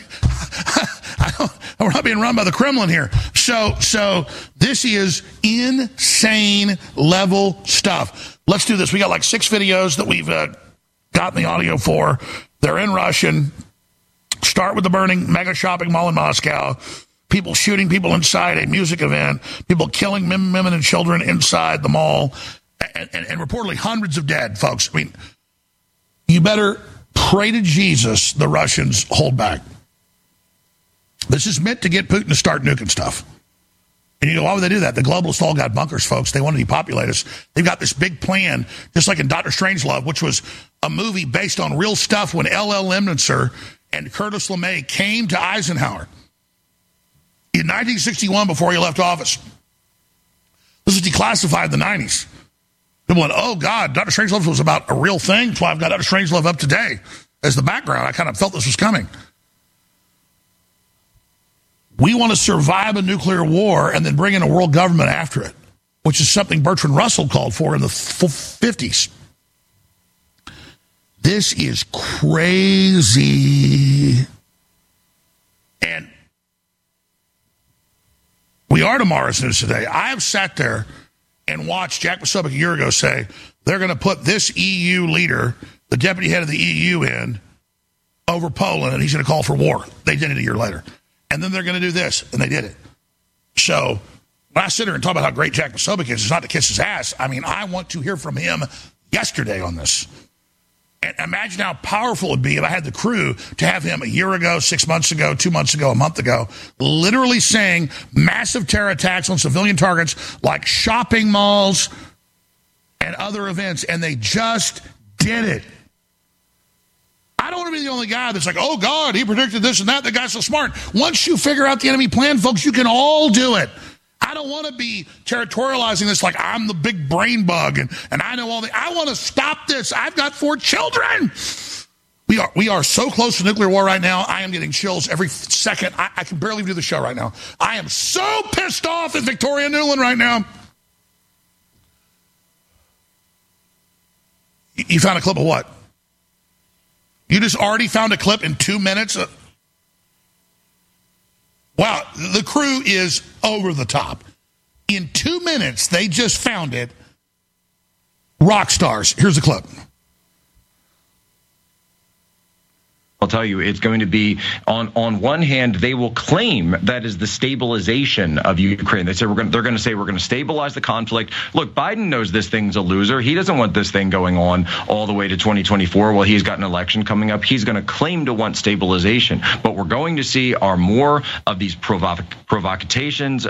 We're not being run by the Kremlin here. So this is insane level stuff. Let's do this. We got like 6 videos that we've gotten the audio for. They're in Russian. Start with the burning mega shopping mall in Moscow. People shooting people inside a music event. People killing women and children inside the mall. And reportedly hundreds of dead, folks. I mean, you better pray to Jesus the Russians hold back. This is meant to get Putin to start nuking stuff. And you go, why would they do that? The globalists all got bunkers, folks. They want to depopulate us. They've got this big plan, just like in Dr. Strangelove, which was a movie based on real stuff when L.L. Lemnitzer and Curtis LeMay came to Eisenhower in 1961 before he left office. This was declassified in the 90s. People went, oh, God, Dr. Strangelove was about a real thing. That's why I've got Dr. Strangelove up today as the background. I kind of felt this was coming. We want to survive a nuclear war and then bring in a world government after it, which is something Bertrand Russell called for in the 50s. This is crazy. And we are tomorrow's news today. I have sat there and watched Jack Posobiec a year ago say they're going to put this EU leader, the deputy head of the EU, in over Poland, and he's going to call for war. They did it a year later. And then they're going to do this, and they did it. So when I sit here and talk about how great Jack Posobiec is, it's not to kiss his ass. I mean, I want to hear from him yesterday on this. And imagine how powerful it would be if I had the crew to have him a year ago, 6 months ago, 2 months ago, a month ago, literally saying massive terror attacks on civilian targets like shopping malls and other events, and they just did it. I don't want to be the only guy that's like, oh, God, he predicted this and that. The guy's so smart. Once you figure out the enemy plan, folks, you can all do it. I don't want to be territorializing this like I'm the big brain bug and I know all the... I want to stop this. I've got 4 children. We are so close to nuclear war right now. I am getting chills every second. I can barely do the show right now. I am so pissed off at Victoria Nuland right now. You found a clip of what? You just already found a clip in 2 minutes? Wow, the crew is over the top. In 2 minutes, they just found it. Rock stars. Here's the clip. I'll tell you, it's going to be, on one hand, they will claim that is the stabilization of Ukraine. They say they're going to say we're going to stabilize the conflict. Look, Biden knows this thing's a loser. He doesn't want this thing going on all the way to 2024 while he's got an election coming up. He's going to claim to want stabilization. But we're going to see are more of these provocations.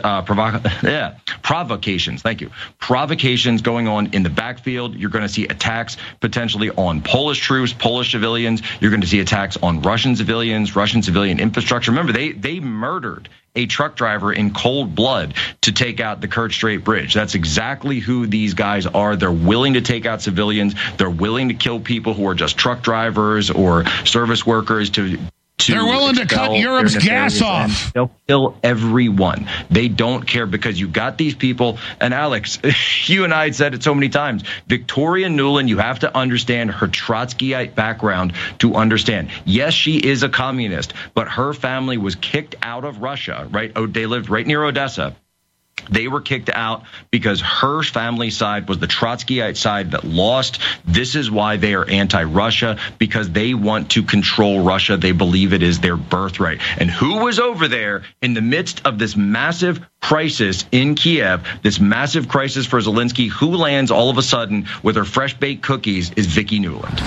Thank you. Provocations going on in the backfield. You're going to see attacks potentially on Polish troops, Polish civilians. You're going to see attacks on Russian civilians, Russian civilian infrastructure. Remember, they murdered a truck driver in cold blood to take out the Kerch Strait Bridge. That's exactly who these guys are. They're willing to take out civilians. They're willing to kill people who are just truck drivers or service workers They're willing to cut Europe's gas off. They'll kill everyone. They don't care because you've got these people. And Alex, you and I had said it so many times. Victoria Nuland, you have to understand her Trotskyite background to understand. Yes, she is a communist, but her family was kicked out of Russia, right? They lived right near Odessa. They were kicked out because her family side was the Trotskyite side that lost. This is why they are anti-Russia, because they want to control Russia. They believe it is their birthright. And who was over there in the midst of this massive crisis in Kiev, this massive crisis for Zelensky? Who lands all of a sudden with her fresh-baked cookies is Vicki Newland.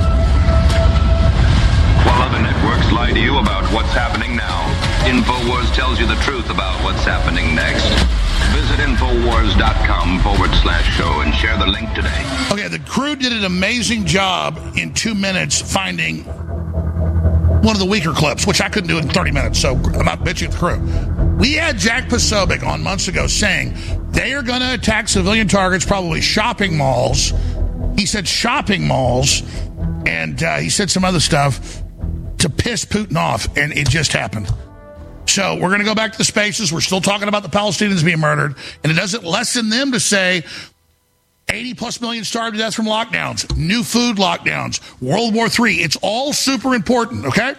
While other networks lie to you about what's happening now, InfoWars tells you the truth about what's happening next. Visit Infowars.com/show and share the link today. Okay, the crew did an amazing job in 2 minutes finding one of the weaker clips, which I couldn't do in 30 minutes, so I'm not bitching at the crew. We had Jack Posobiec on months ago saying they are going to attack civilian targets, probably shopping malls. He said shopping malls, and he said some other stuff to piss Putin off, and it just happened. So we're going to go back to the spaces. We're still talking about the Palestinians being murdered, and it doesn't lessen them to say 80-plus million starved to death from lockdowns, new food lockdowns, World War III. It's all super important, okay?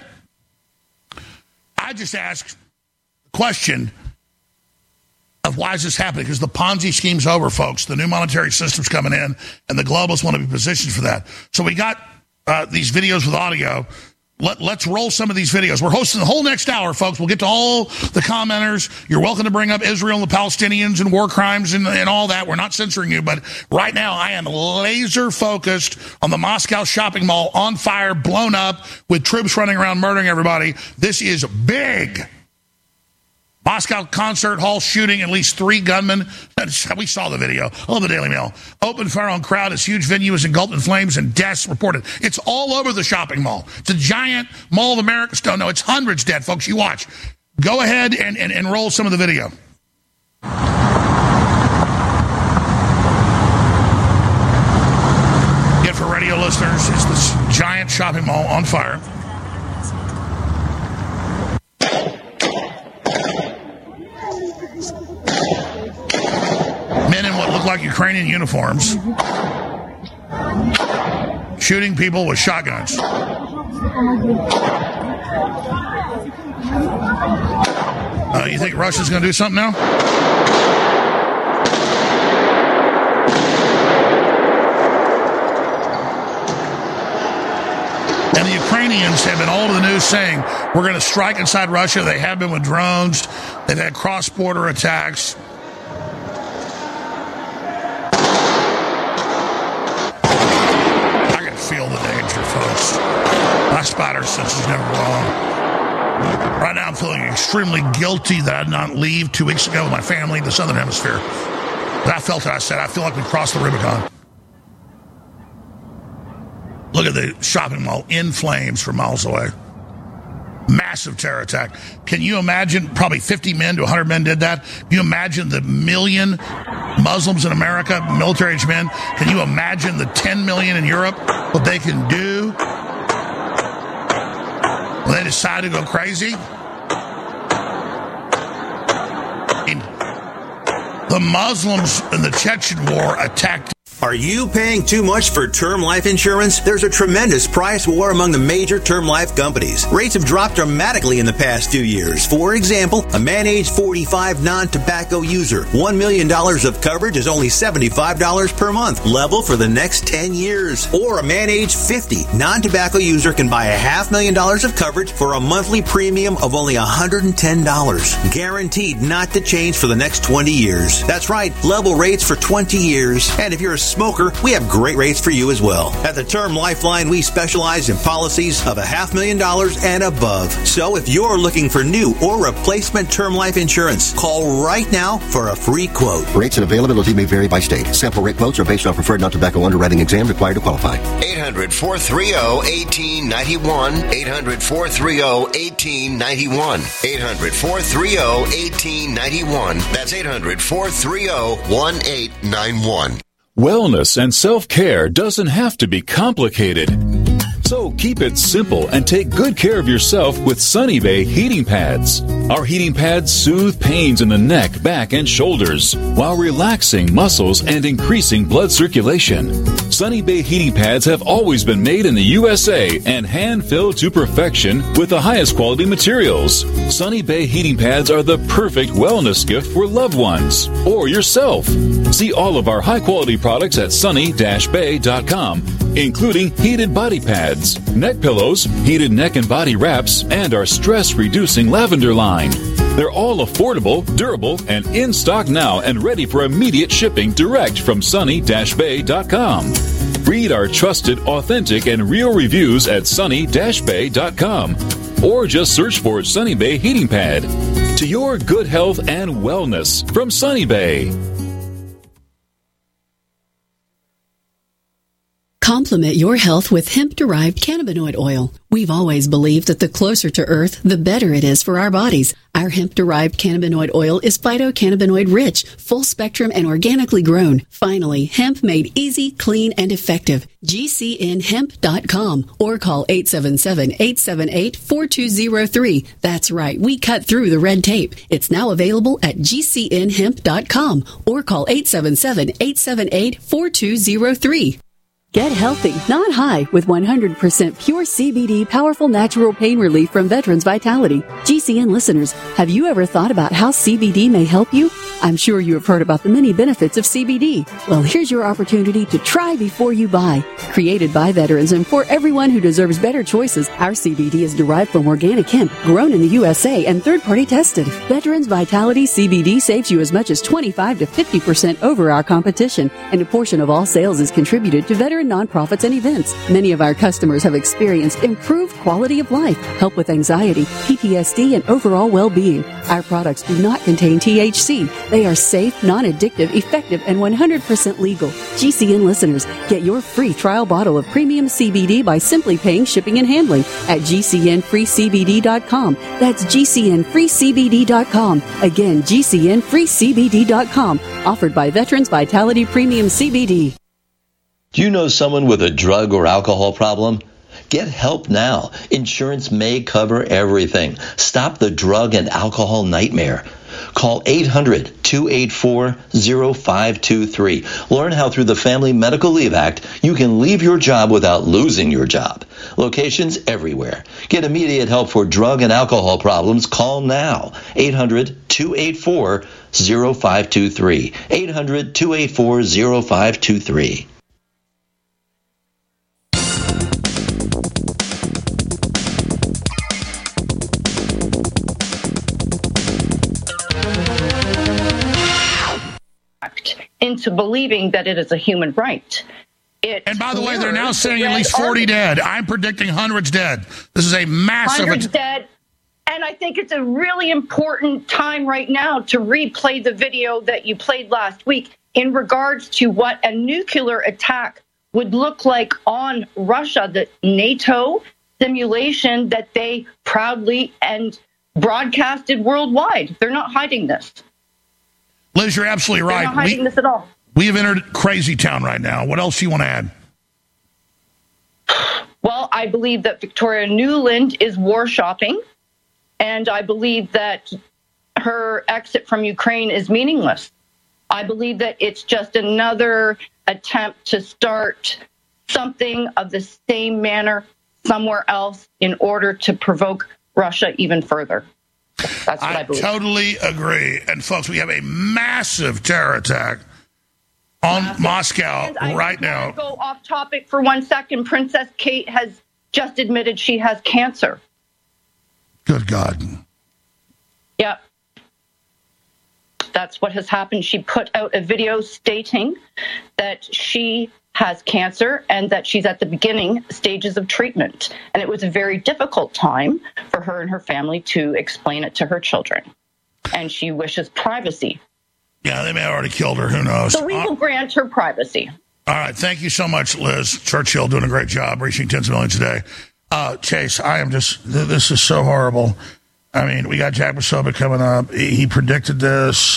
I just asked the question of why is this happening? Because the Ponzi scheme's over, folks. The new monetary system's coming in, and the globalists want to be positioned for that. So we got these videos with audio. Let's roll some of these videos. We're hosting the whole next hour, folks. We'll get to all the commenters. You're welcome to bring up Israel and the Palestinians and war crimes and all that. We're not censoring you, but right now I am laser focused on the Moscow shopping mall on fire, blown up, with troops running around murdering everybody. This is big. Moscow concert hall shooting, at least 3 gunmen. We saw the video. Oh, the Daily Mail. Open fire on crowd as huge venue is engulfed in flames and deaths reported. It's all over the shopping mall. It's a giant Mall of America. No, it's hundreds dead, folks. You watch. Go ahead and roll some of the video. Yet for radio listeners, it's this giant shopping mall on fire. Men in what look like Ukrainian uniforms shooting people with shotguns. You think Russia's going to do something now? And the Ukrainians have been all over the news saying, we're going to strike inside Russia. They have been with drones. They've had cross-border attacks. I can feel the danger, folks. My spider sense is never wrong. Right now I'm feeling extremely guilty that I did not leave 2 weeks ago with my family in the Southern Hemisphere. But I felt it. I said, I feel like we crossed the Rubicon. Look at the shopping mall in flames from miles away. Massive terror attack. Can you imagine? Probably 50 men to 100 men did that. Can you imagine the million Muslims in America, military-age men? Can you imagine the 10 million in Europe, what they can do when they decide to go crazy? The Muslims in the Chechen war attacked. Are you paying too much for term life insurance? There's a tremendous price war among the major term life companies. Rates have dropped dramatically in the past 2 years. For example, a man age 45 non-tobacco user, $1 million of coverage is only $75 per month, level for the next 10 years. Or a man age 50 non-tobacco user can buy $500,000 of coverage for a monthly premium of only $110, guaranteed not to change for the next 20 years. That's right, level rates for 20 years. And if you're a smoker, we have great rates for you as well. At the Term Lifeline, we specialize in policies of $500,000 and above. So if you're looking for new or replacement term life insurance, call right now for a free quote. Rates and availability may vary by state. Sample rate quotes are based on preferred non-tobacco underwriting exam required to qualify. 800-430-1891. 800-430-1891. 800-430-1891. That's 800-430-1891. Wellness and self-care doesn't have to be complicated. So keep it simple and take good care of yourself with Sunny Bay heating pads. Our heating pads soothe pains in the neck, back, and shoulders while relaxing muscles and increasing blood circulation. Sunny Bay heating pads have always been made in the USA and hand-filled to perfection with the highest quality materials. Sunny Bay heating pads are the perfect wellness gift for loved ones or yourself. See all of our high-quality products at sunny-bay.com, including heated body pads, neck pillows, heated neck and body wraps, and our stress-reducing lavender line. They're all affordable, durable, and in stock now and ready for immediate shipping direct from sunny-bay.com. Read our trusted, authentic, and real reviews at sunny-bay.com or just search for Sunny Bay Heating Pad. To your good health and wellness from Sunny Bay. Complement your health with hemp-derived cannabinoid oil. We've always believed that the closer to Earth, the better it is for our bodies. Our hemp-derived cannabinoid oil is phytocannabinoid-rich, full-spectrum, and organically grown. Finally, hemp made easy, clean, and effective. GCNhemp.com or call 877-878-4203. That's right, we cut through the red tape. It's now available at GCNhemp.com or call 877-878-4203. Get healthy, not high, with 100% pure CBD powerful natural pain relief from Veterans Vitality. GCN listeners, have you ever thought about how CBD may help you? I'm sure you have heard about the many benefits of CBD. Well, here's your opportunity to try before you buy. Created by veterans and for everyone who deserves better choices, our CBD is derived from organic hemp, grown in the USA and third-party tested. Veterans Vitality CBD saves you as much as 25 to 50% over our competition, and a portion of all sales is contributed to veteran nonprofits and events. Many of our customers have experienced improved quality of life, help with anxiety, PTSD, and overall well-being. Our products do not contain THC. They are safe, non-addictive, effective, and 100% legal. GCN listeners, get your free trial bottle of premium CBD by simply paying shipping and handling at GCNFreeCBD.com. That's GCNFreeCBD.com. Again, GCNFreeCBD.com. Offered by Veterans Vitality Premium CBD. Do you know someone with a drug or alcohol problem? Get help now. Insurance may cover everything. Stop the drug and alcohol nightmare. Call 800-284-0523. Learn how through the Family Medical Leave Act you can leave your job without losing your job. Locations everywhere. Get immediate help for drug and alcohol problems. Call now. 800-284-0523. 800-284-0523. Into believing that it is a human right. And by the way, they're now saying at least 40 dead. I'm predicting hundreds dead. This is a massive... Hundreds dead. And I think it's a really important time right now to replay the video that you played last week in regards to what a nuclear attack would look like on Russia, the NATO simulation that they proudly and broadcasted worldwide. They're not hiding this. Liz, you're absolutely right. They're not hiding this at all. We have entered crazy town right now. What else do you want to add? Well, I believe that Victoria Nuland is war shopping, and I believe that her exit from Ukraine is meaningless. I believe that it's just another attempt to start something of the same manner somewhere else in order to provoke Russia even further. That's what I believe. Totally agree. And folks, we have a massive terror attack on Moscow right now. To go off topic for 1 second. Princess Kate has just admitted she has cancer. Good God. Yep. That's what has happened. She put out a video stating that she has cancer and that she's at the beginning stages of treatment. And it was a very difficult time for her and her family to explain it to her children. And she wishes privacy. Yeah, they may have already killed her. Who knows? So we will grant her privacy. All right. Thank you so much, Liz Churchill, doing a great job, reaching tens of millions a day. Chase, this is so horrible. I mean, we got Jack Posobiec coming up. He predicted this.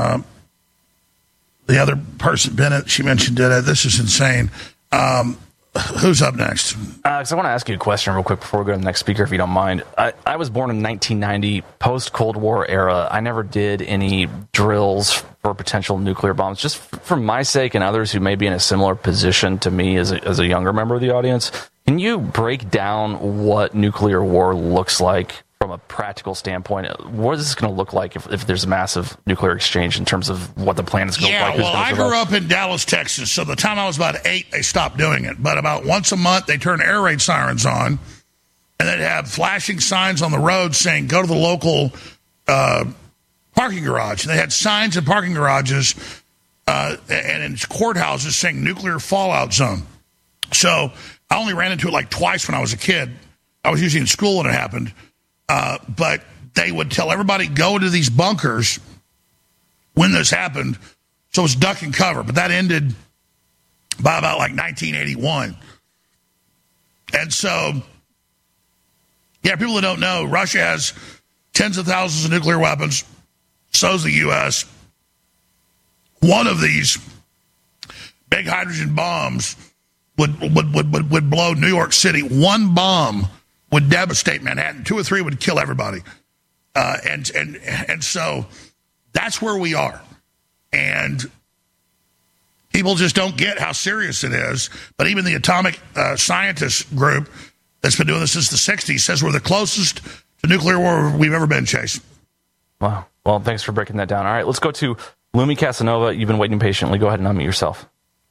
The other person, Bennett, she mentioned did it. This is insane. Who's up next? Alex, I want to ask you a question real quick before we go to the next speaker, if you don't mind. I was born in 1990, post-Cold War era. I never did any drills for potential nuclear bombs. Just for my sake and others who may be in a similar position to me as a younger member of the audience, can you break down what nuclear war looks like from a practical standpoint? What is this going to look like if there's a massive nuclear exchange in terms of what the plan is going to look like? Yeah, well, I grew up in Dallas, Texas, so the time I was about 8, they stopped doing it. But about once a month, they turn air raid sirens on, and they'd have flashing signs on the road saying, go to the local parking garage. And they had signs in parking garages and in courthouses saying nuclear fallout zone. So I only ran into it like twice when I was a kid. I was usually in school when it happened. But they would tell everybody, go to these bunkers when this happened. So it's duck and cover. But that ended by about like 1981. And so, yeah, people that don't know, Russia has tens of thousands of nuclear weapons. So's the U.S. One of these big hydrogen bombs would blow New York City. One bomb would devastate Manhattan. 2 or 3 would kill everybody. And so that's where we are. And people just don't get how serious it is. But even the atomic scientist group that's been doing this since the 60s says we're the closest to nuclear war we've ever been, Chase. Wow. Well, thanks for breaking that down. All right, let's go to Lumi Casanova. You've been waiting patiently. Go ahead and unmute yourself.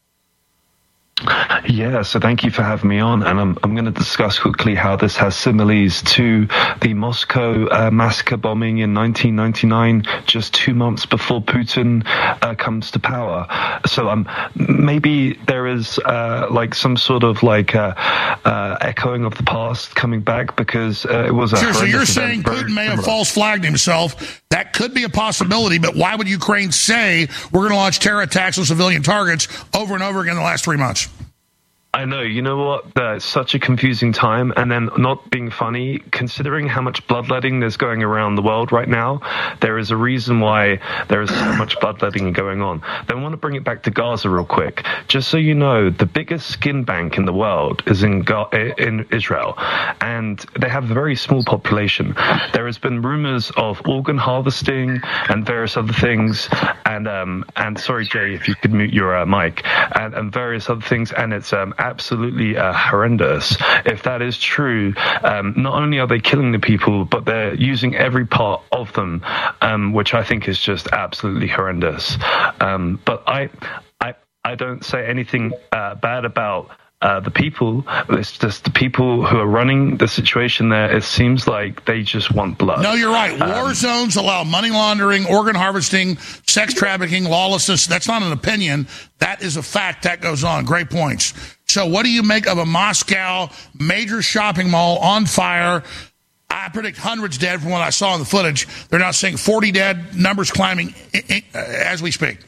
Yeah, so thank you for having me on, and I'm going to discuss quickly how this has similes to the Moscow massacre bombing in 1999, just 2 months before Putin comes to power. So maybe there is like some sort of like echoing of the past coming back, because it was a sure. So you're saying event, Putin may have false flagged himself. That could be a possibility, but why would Ukraine say we're going to launch terror attacks on civilian targets over and over again in the last 3 months? I know, you know what, it's such a confusing time, and then not being funny, considering how much bloodletting there's going around the world right now, there is a reason why there is so much bloodletting going on. Then I want to bring it back to Gaza real quick. Just so you know, the biggest skin bank in the world is in Israel, and they have a very small population. There has been rumors of organ harvesting and various other things, and sorry, Jay, if you could mute your mic, and various other things, and it's absolutely horrendous. If that is true, not only are they killing the people, but they're using every part of them, which I think is just absolutely horrendous. But I don't say anything bad about the people. It's just the people who are running the situation there. It seems like they just want blood. No, you're right. War zones allow money laundering, organ harvesting, sex trafficking, lawlessness. That's not an opinion. That is a fact. That goes on. Great points. So what do you make of a Moscow major shopping mall on fire? I predict hundreds dead from what I saw in the footage. They're now saying 40 dead, numbers climbing as we speak.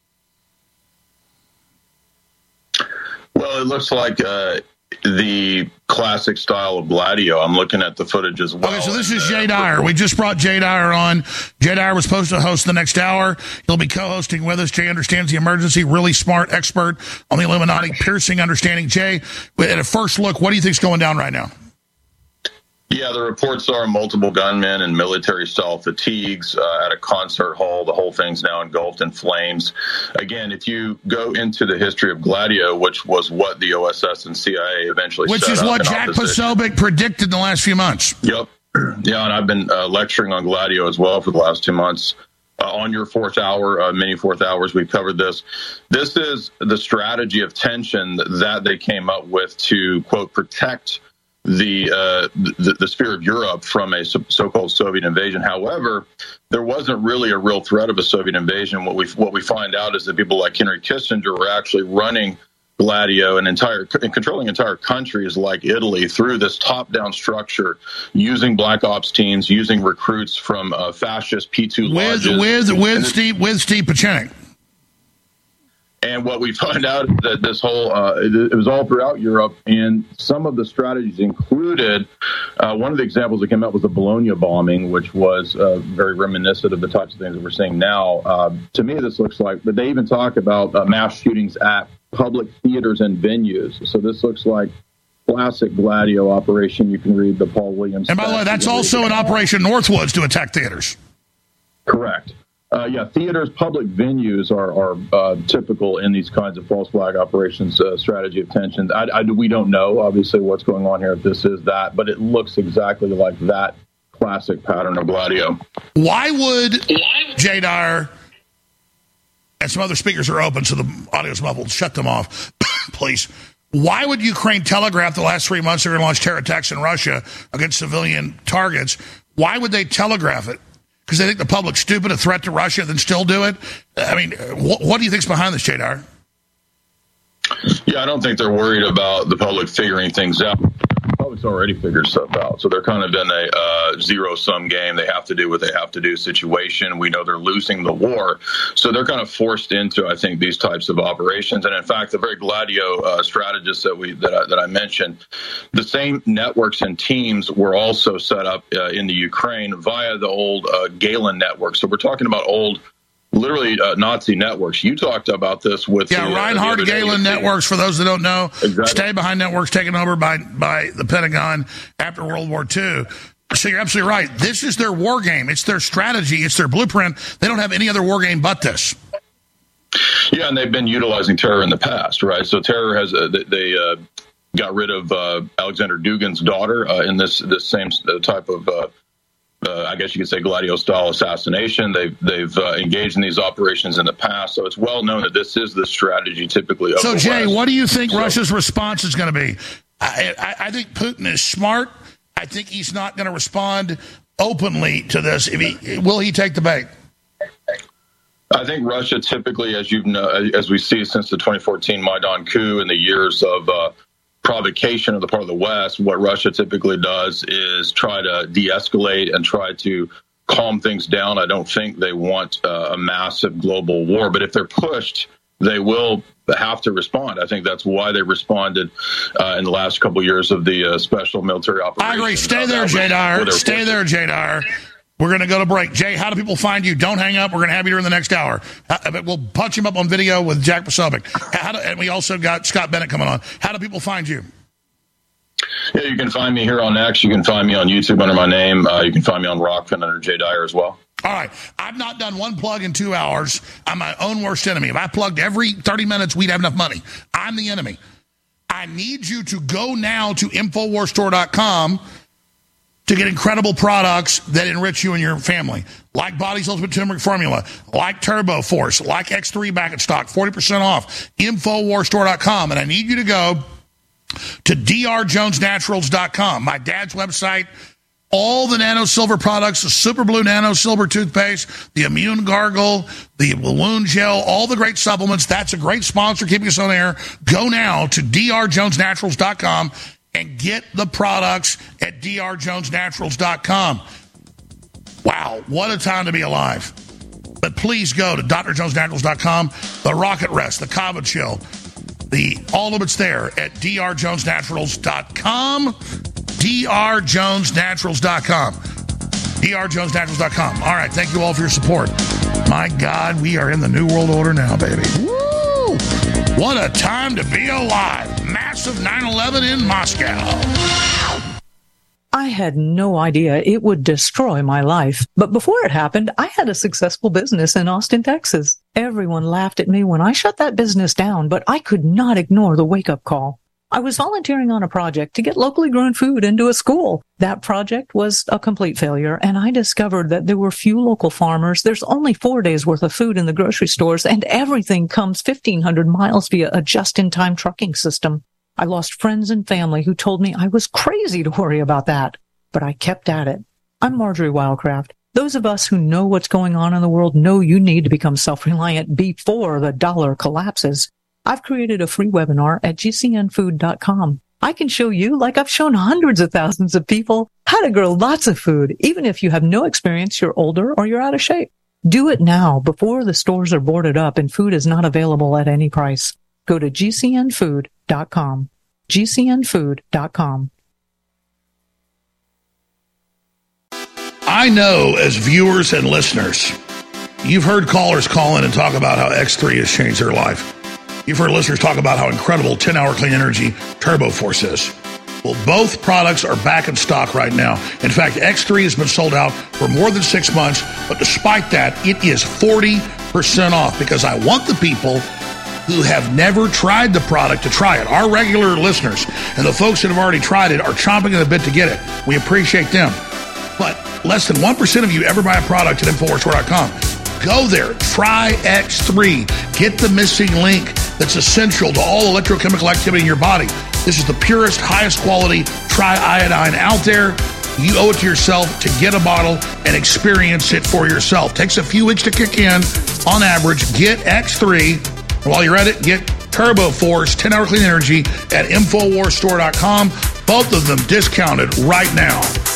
Well, it looks like the classic style of Gladio. I'm looking at the footage as well. Okay, so this is Jay Dyer. We just brought Jay Dyer on. Jay Dyer was supposed to host the next hour. He'll be co-hosting with us. Jay understands the emergency, really smart expert on the Illuminati, piercing understanding. Jay, at a first look, what do you think's going down right now? Yeah, the reports are multiple gunmen and military-style fatigues at a concert hall. The whole thing's now engulfed in flames. Again, if you go into the history of Gladio, which was what the OSS and CIA eventually set up. Which is what Jack Posobiec predicted in the last few months. Yep. Yeah, and I've been lecturing on Gladio as well for the last 2 months. On your fourth hour, many fourth hours, we've covered this. This is the strategy of tension that they came up with to, quote, protect the sphere of Europe from a so-called Soviet invasion. However, there wasn't really a real threat of a Soviet invasion. What we find out is that people like Henry Kissinger were actually running Gladio and controlling entire countries like Italy through this top-down structure, using black ops teams, using recruits from fascist P2 lodges. With Steve Pachenik. And what we find out is that this whole, it was all throughout Europe, and some of the strategies included, one of the examples that came out was the Bologna bombing, which was very reminiscent of the types of things that we're seeing now. To me, this looks like, but they even talk about mass shootings at public theaters and venues. So this looks like classic Gladio operation. You can read the Paul Williams. And by the way, that's also an Operation Northwoods to attack theaters. Correct. Theaters, public venues are typical in these kinds of false flag operations, strategy of tension. We don't know, obviously, what's going on here, if this is that, but it looks exactly like that classic pattern of Gladio. Why would Jay Dyer, and some other speakers are open, so the audio's muffled, shut them off, please. Why would Ukraine telegraph the last 3 months they're going to launch terror attacks in Russia against civilian targets? Why would they telegraph it? Because they think the public's stupid, a threat to Russia, then still do it? I mean, what do you think's behind this, Jay Dyer? Yeah, I don't think they're worried about the public figuring things out. The public's already figured stuff out. So they're kind of in a zero-sum game. They have to do what they have to do situation. We know they're losing the war. So they're kind of forced into, I think, these types of operations. And in fact, the very Gladio strategists that I mentioned, the same networks and teams were also set up in the Ukraine via the old Galen network. So we're talking about old, literally Nazi networks. You talked about this with Reinhard Galen networks, for those that don't know. Exactly. Stay behind networks taken over by the Pentagon after World War II. So you're absolutely right. This is their war game. It's their strategy. It's their blueprint. They don't have any other war game but this. Yeah, and they've been utilizing terror in the past, right? So terror has they got rid of Alexander Dugin's daughter in this same type of I guess you could say Gladio-style assassination. They've engaged in these operations in the past, so it's well known that this is the strategy typically of So, the Jay, West. what do you think Russia's response is going to be? I think Putin is smart. I think he's not going to respond openly to this. Will he take the bait? I think Russia typically, as we see since the 2014 Maidan coup and the years of provocation on the part of the West, what Russia typically does is try to de-escalate and try to calm things down. I don't think they want a massive global war, but if they're pushed, they will have to respond. I think that's why they responded in the last couple of years of the special military operation. I agree. Stay there, Jay Dyer. Stay there, Jay Dyer. We're going to go to break. Jay, how do people find you? Don't hang up. We're going to have you during the next hour. We'll punch him up on video with Jack Posobiec. And we also got Scott Bennett coming on. How do people find you? Yeah, you can find me here on X. You can find me on YouTube under my name. You can find me on Rockfin under Jay Dyer as well. All right. I've not done one plug in 2 hours. I'm my own worst enemy. If I plugged every 30 minutes, we'd have enough money. I'm the enemy. I need you to go now to InfoWarsStore.com to get incredible products that enrich you and your family, like Body's Ultimate Turmeric Formula, like Turbo Force, like X3 back in stock, 40% off, InfoWarsStore.com. And I need you to go to drjonesnaturals.com, my dad's website. All the Nano Silver products, the Super Blue Nano Silver toothpaste, the Immune Gargle, the wound gel, all the great supplements. That's a great sponsor keeping us on air. Go now to drjonesnaturals.com and get the products at drjonesnaturals.com. Wow, what a time to be alive. But please go to drjonesnaturals.com. The Rocket Rest, the Kava Chill, all of it's there at drjonesnaturals.com. drjonesnaturals.com. drjonesnaturals.com. All right, thank you all for your support. My God, we are in the New World Order now, baby. Woo! What a time to be alive. Massive 9/11 in Moscow. I had no idea it would destroy my life. But before it happened, I had a successful business in Austin, Texas. Everyone laughed at me when I shut that business down, but I could not ignore the wake-up call. I was volunteering on a project to get locally grown food into a school. That project was a complete failure, and I discovered that there were few local farmers. There's only 4 days worth of food in the grocery stores, and everything comes 1,500 miles via a just-in-time trucking system. I lost friends and family who told me I was crazy to worry about that, but I kept at it. I'm Marjorie Wildcraft. Those of us who know what's going on in the world know you need to become self-reliant before the dollar collapses. I've created a free webinar at gcnfood.com. I can show you, like I've shown hundreds of thousands of people, how to grow lots of food, even if you have no experience, you're older, or you're out of shape. Do it now before the stores are boarded up and food is not available at any price. Go to gcnfood.com. gcnfood.com. I know, as viewers and listeners, you've heard callers call in and talk about how X3 has changed their life. You've heard listeners talk about how incredible 10-hour clean energy Turbo Force is. Well, both products are back in stock right now. In fact, X3 has been sold out for more than 6 months, but despite that, it is 40% off because I want the people who have never tried the product to try it. Our regular listeners and the folks that have already tried it are chomping at the bit to get it. We appreciate them. But less than 1% of you ever buy a product at InfoWarsStore.com. Go there, try X3. Get the missing link that's essential to all electrochemical activity in your body. This is the purest, highest quality triiodine out there. You owe it to yourself to get a bottle and experience it for yourself. Takes a few weeks to kick in. On average, get X3. While you're at it, get Turbo Force 10-hour clean energy at InfoWarsStore.com. Both of them discounted right now.